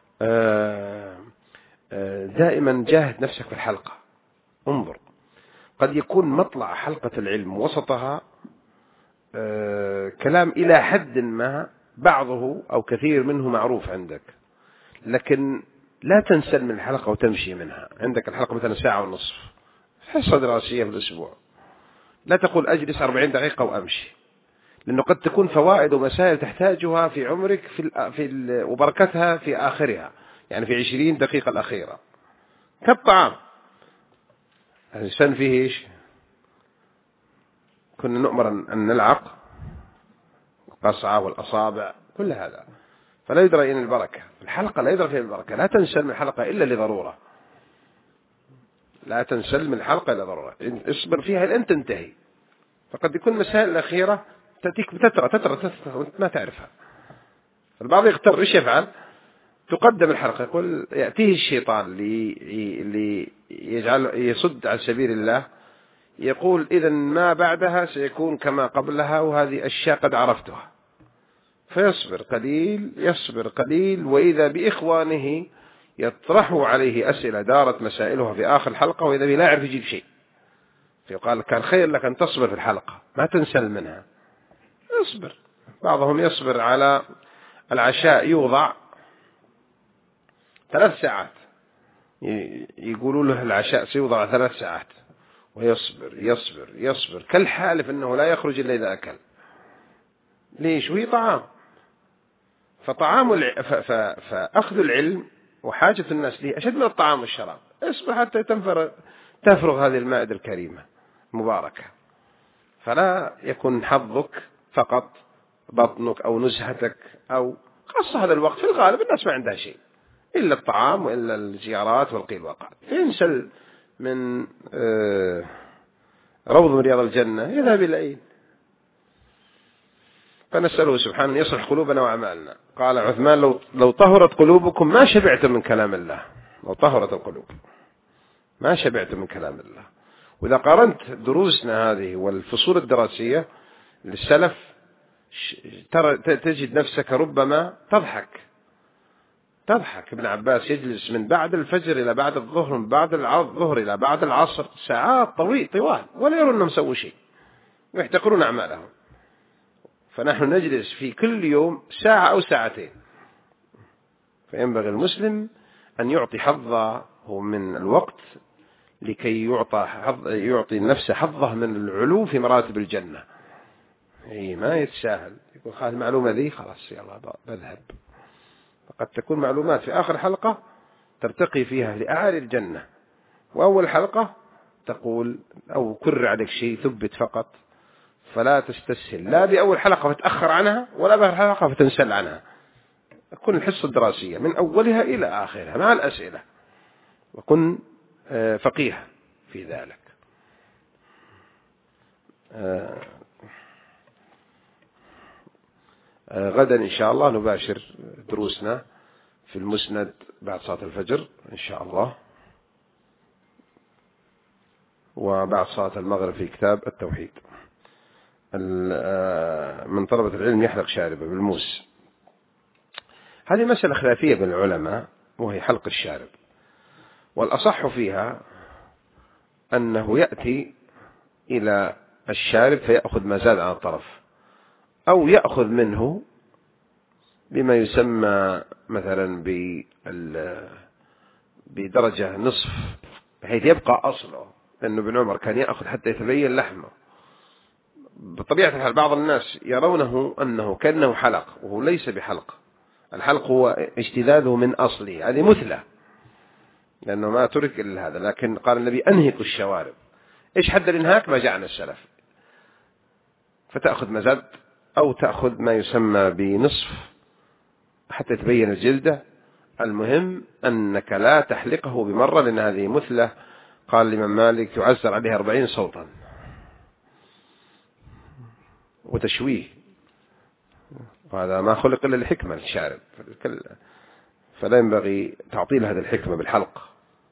دائما جاهد نفسك في الحلقة، انظر، قد يكون مطلع حلقة العلم وسطها كلام إلى حد ما بعضه أو كثير منه معروف عندك، لكن لا تنسل من الحلقة وتمشي منها. عندك الحلقة مثلا 1.5 ساعة حصة دراسية في الأسبوع، لا تقول أجلس 40 دقيقة وأمشي، لأنه قد تكون فوائد ومسائل تحتاجها في عمرك وبركتها في آخرها، يعني في 20 دقيقة الأخيرة كالطعام. الإنسان فيه إيش؟ كنا نؤمر أن نلعق والقصعة والأصابع كل هذا، فلا يدرى إن البركة الحلقة، لا يدرى فيها البركة. لا تنسل من الحلقة إلا لضرورة، لا تنسل من الحلقة إلا ضرورة، اصبر فيها لأن تنتهي. فقد يكون مسائل الأخيرة تأتيك تترى وانت ما تعرفها. البعض يغتر، ايش يفعل؟ تقدم الحلقة، يقول يأتيه الشيطان اللي يجعل يصد عن سبيل الله، يقول إذا ما بعدها سيكون كما قبلها، وهذه أشياء قد عرفتها. فيصبر قليل، يصبر قليل، وإذا بإخوانه يطرحوا عليه أسئلة دارت مسائلها في آخر الحلقة، وإذا لا يعرف يجيب شيء، فيقال كان خير لك أن تصبر في الحلقة، ما تنسل منها، اصبر. بعضهم يصبر على العشاء، يوضع 3 ساعات، يقولوا له العشاء سيوضع 3 ساعات، ويصبر يصبر يصبر كالحالف أنه لا يخرج إلا إذا أكل. ليش؟ وهي طعام. فأخذ العلم وحاجة الناس له أشد من الطعام والشراب. اصبر حتى تفرغ هذه المائدة الكريمة مباركة، فلا يكون حظك فقط بطنك أو نزهتك، أو خاصة هذا الوقت في الغالب الناس ما عندها شيء إلا الطعام وإلا الزيارات والقيل والقال. ينسل من روض من رياض الجنة يذهب إلى أين؟ فنسأله سبحانه يصلح قلوبنا وأعمالنا. قال عثمان لو طهرت قلوبكم ما شبعتم من كلام الله. لو طهرت القلوب ما شبعتم من كلام الله. وإذا قارنت دروسنا هذه والفصول الدراسية للسلف تجد نفسك ربما تضحك. ابن عباس يجلس من بعد الفجر إلى بعد الظهر، من بعد الظهر إلى بعد العصر، ساعات طوال، ولا يرون أنهم سووا شيء ويحتقرون أعمالهم. فنحن نجلس في كل يوم ساعة أو ساعتين. فينبغي المسلم أن يعطي حظه من الوقت لكي يعطي النفس حظه من العلو في مراتب الجنة. ما يتساهل يقول خلاص المعلومة ذي خلاص يلا بذهب. فقد تكون معلومات في آخر حلقة ترتقي فيها لأعالي الجنة، وأول حلقة تقول أو كر عليك شيء ثبت فقط. فلا تستسهل لا بأول حلقة فتأخر عنها، ولا بآخر حلقة فتنسل عنها. تكون الحصة الدراسية من أولها إلى آخرها مع الأسئلة، وكن فقيها في ذلك. غدا إن شاء الله نباشر دروسنا في المسند بعد صلاة الفجر إن شاء الله، وبعد صلاة المغرب في كتاب التوحيد. من طلبة العلم يحلق شاربه بالموس. هذه مسألة خلافية بين العلماء، وهي حلق الشارب، والأصح فيها أنه يأتي إلى الشارب فيأخذ ما زاد عن الطرف، أو يأخذ منه بما يسمى مثلا بدرجة نصف بحيث يبقى أصله، لأنه ابن عمر كان يأخذ حتى يتبين لحمه. بطبيعة الحال بعض الناس يرونه أنه كأنه حلق، وهو ليس بحلق. الحلق هو اجتذاذه من أصله، هذه مثلة لأنه ما ترك إلا هذا. لكن قال النبي أنهقوا الشوارب. إيش حد الإنهاك؟ ما جاء عن السلف. فتأخذ مزاد أو تأخذ ما يسمى بنصف حتى تبين الجلدة. المهم أنك لا تحلقه بمرة، لأن هذه مثلة. قال الإمام مالك يعزر عليها 40 صوتا وتشويه، وهذا ما خلق إلا الحكمة للشارب، فلا ينبغي تعطيل هذه الحكمة بالحلق.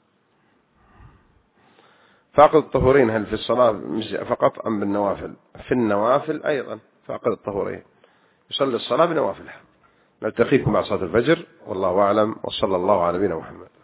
فاقد الطهورين هل في الصلاة فقط أم بالنوافل؟ في النوافل أيضا فاقد الطهورين يصلي الصلاة بنوافلها. نلتقيكم مع صلاة الفجر، والله أعلم، وصلى الله على نبينا محمد.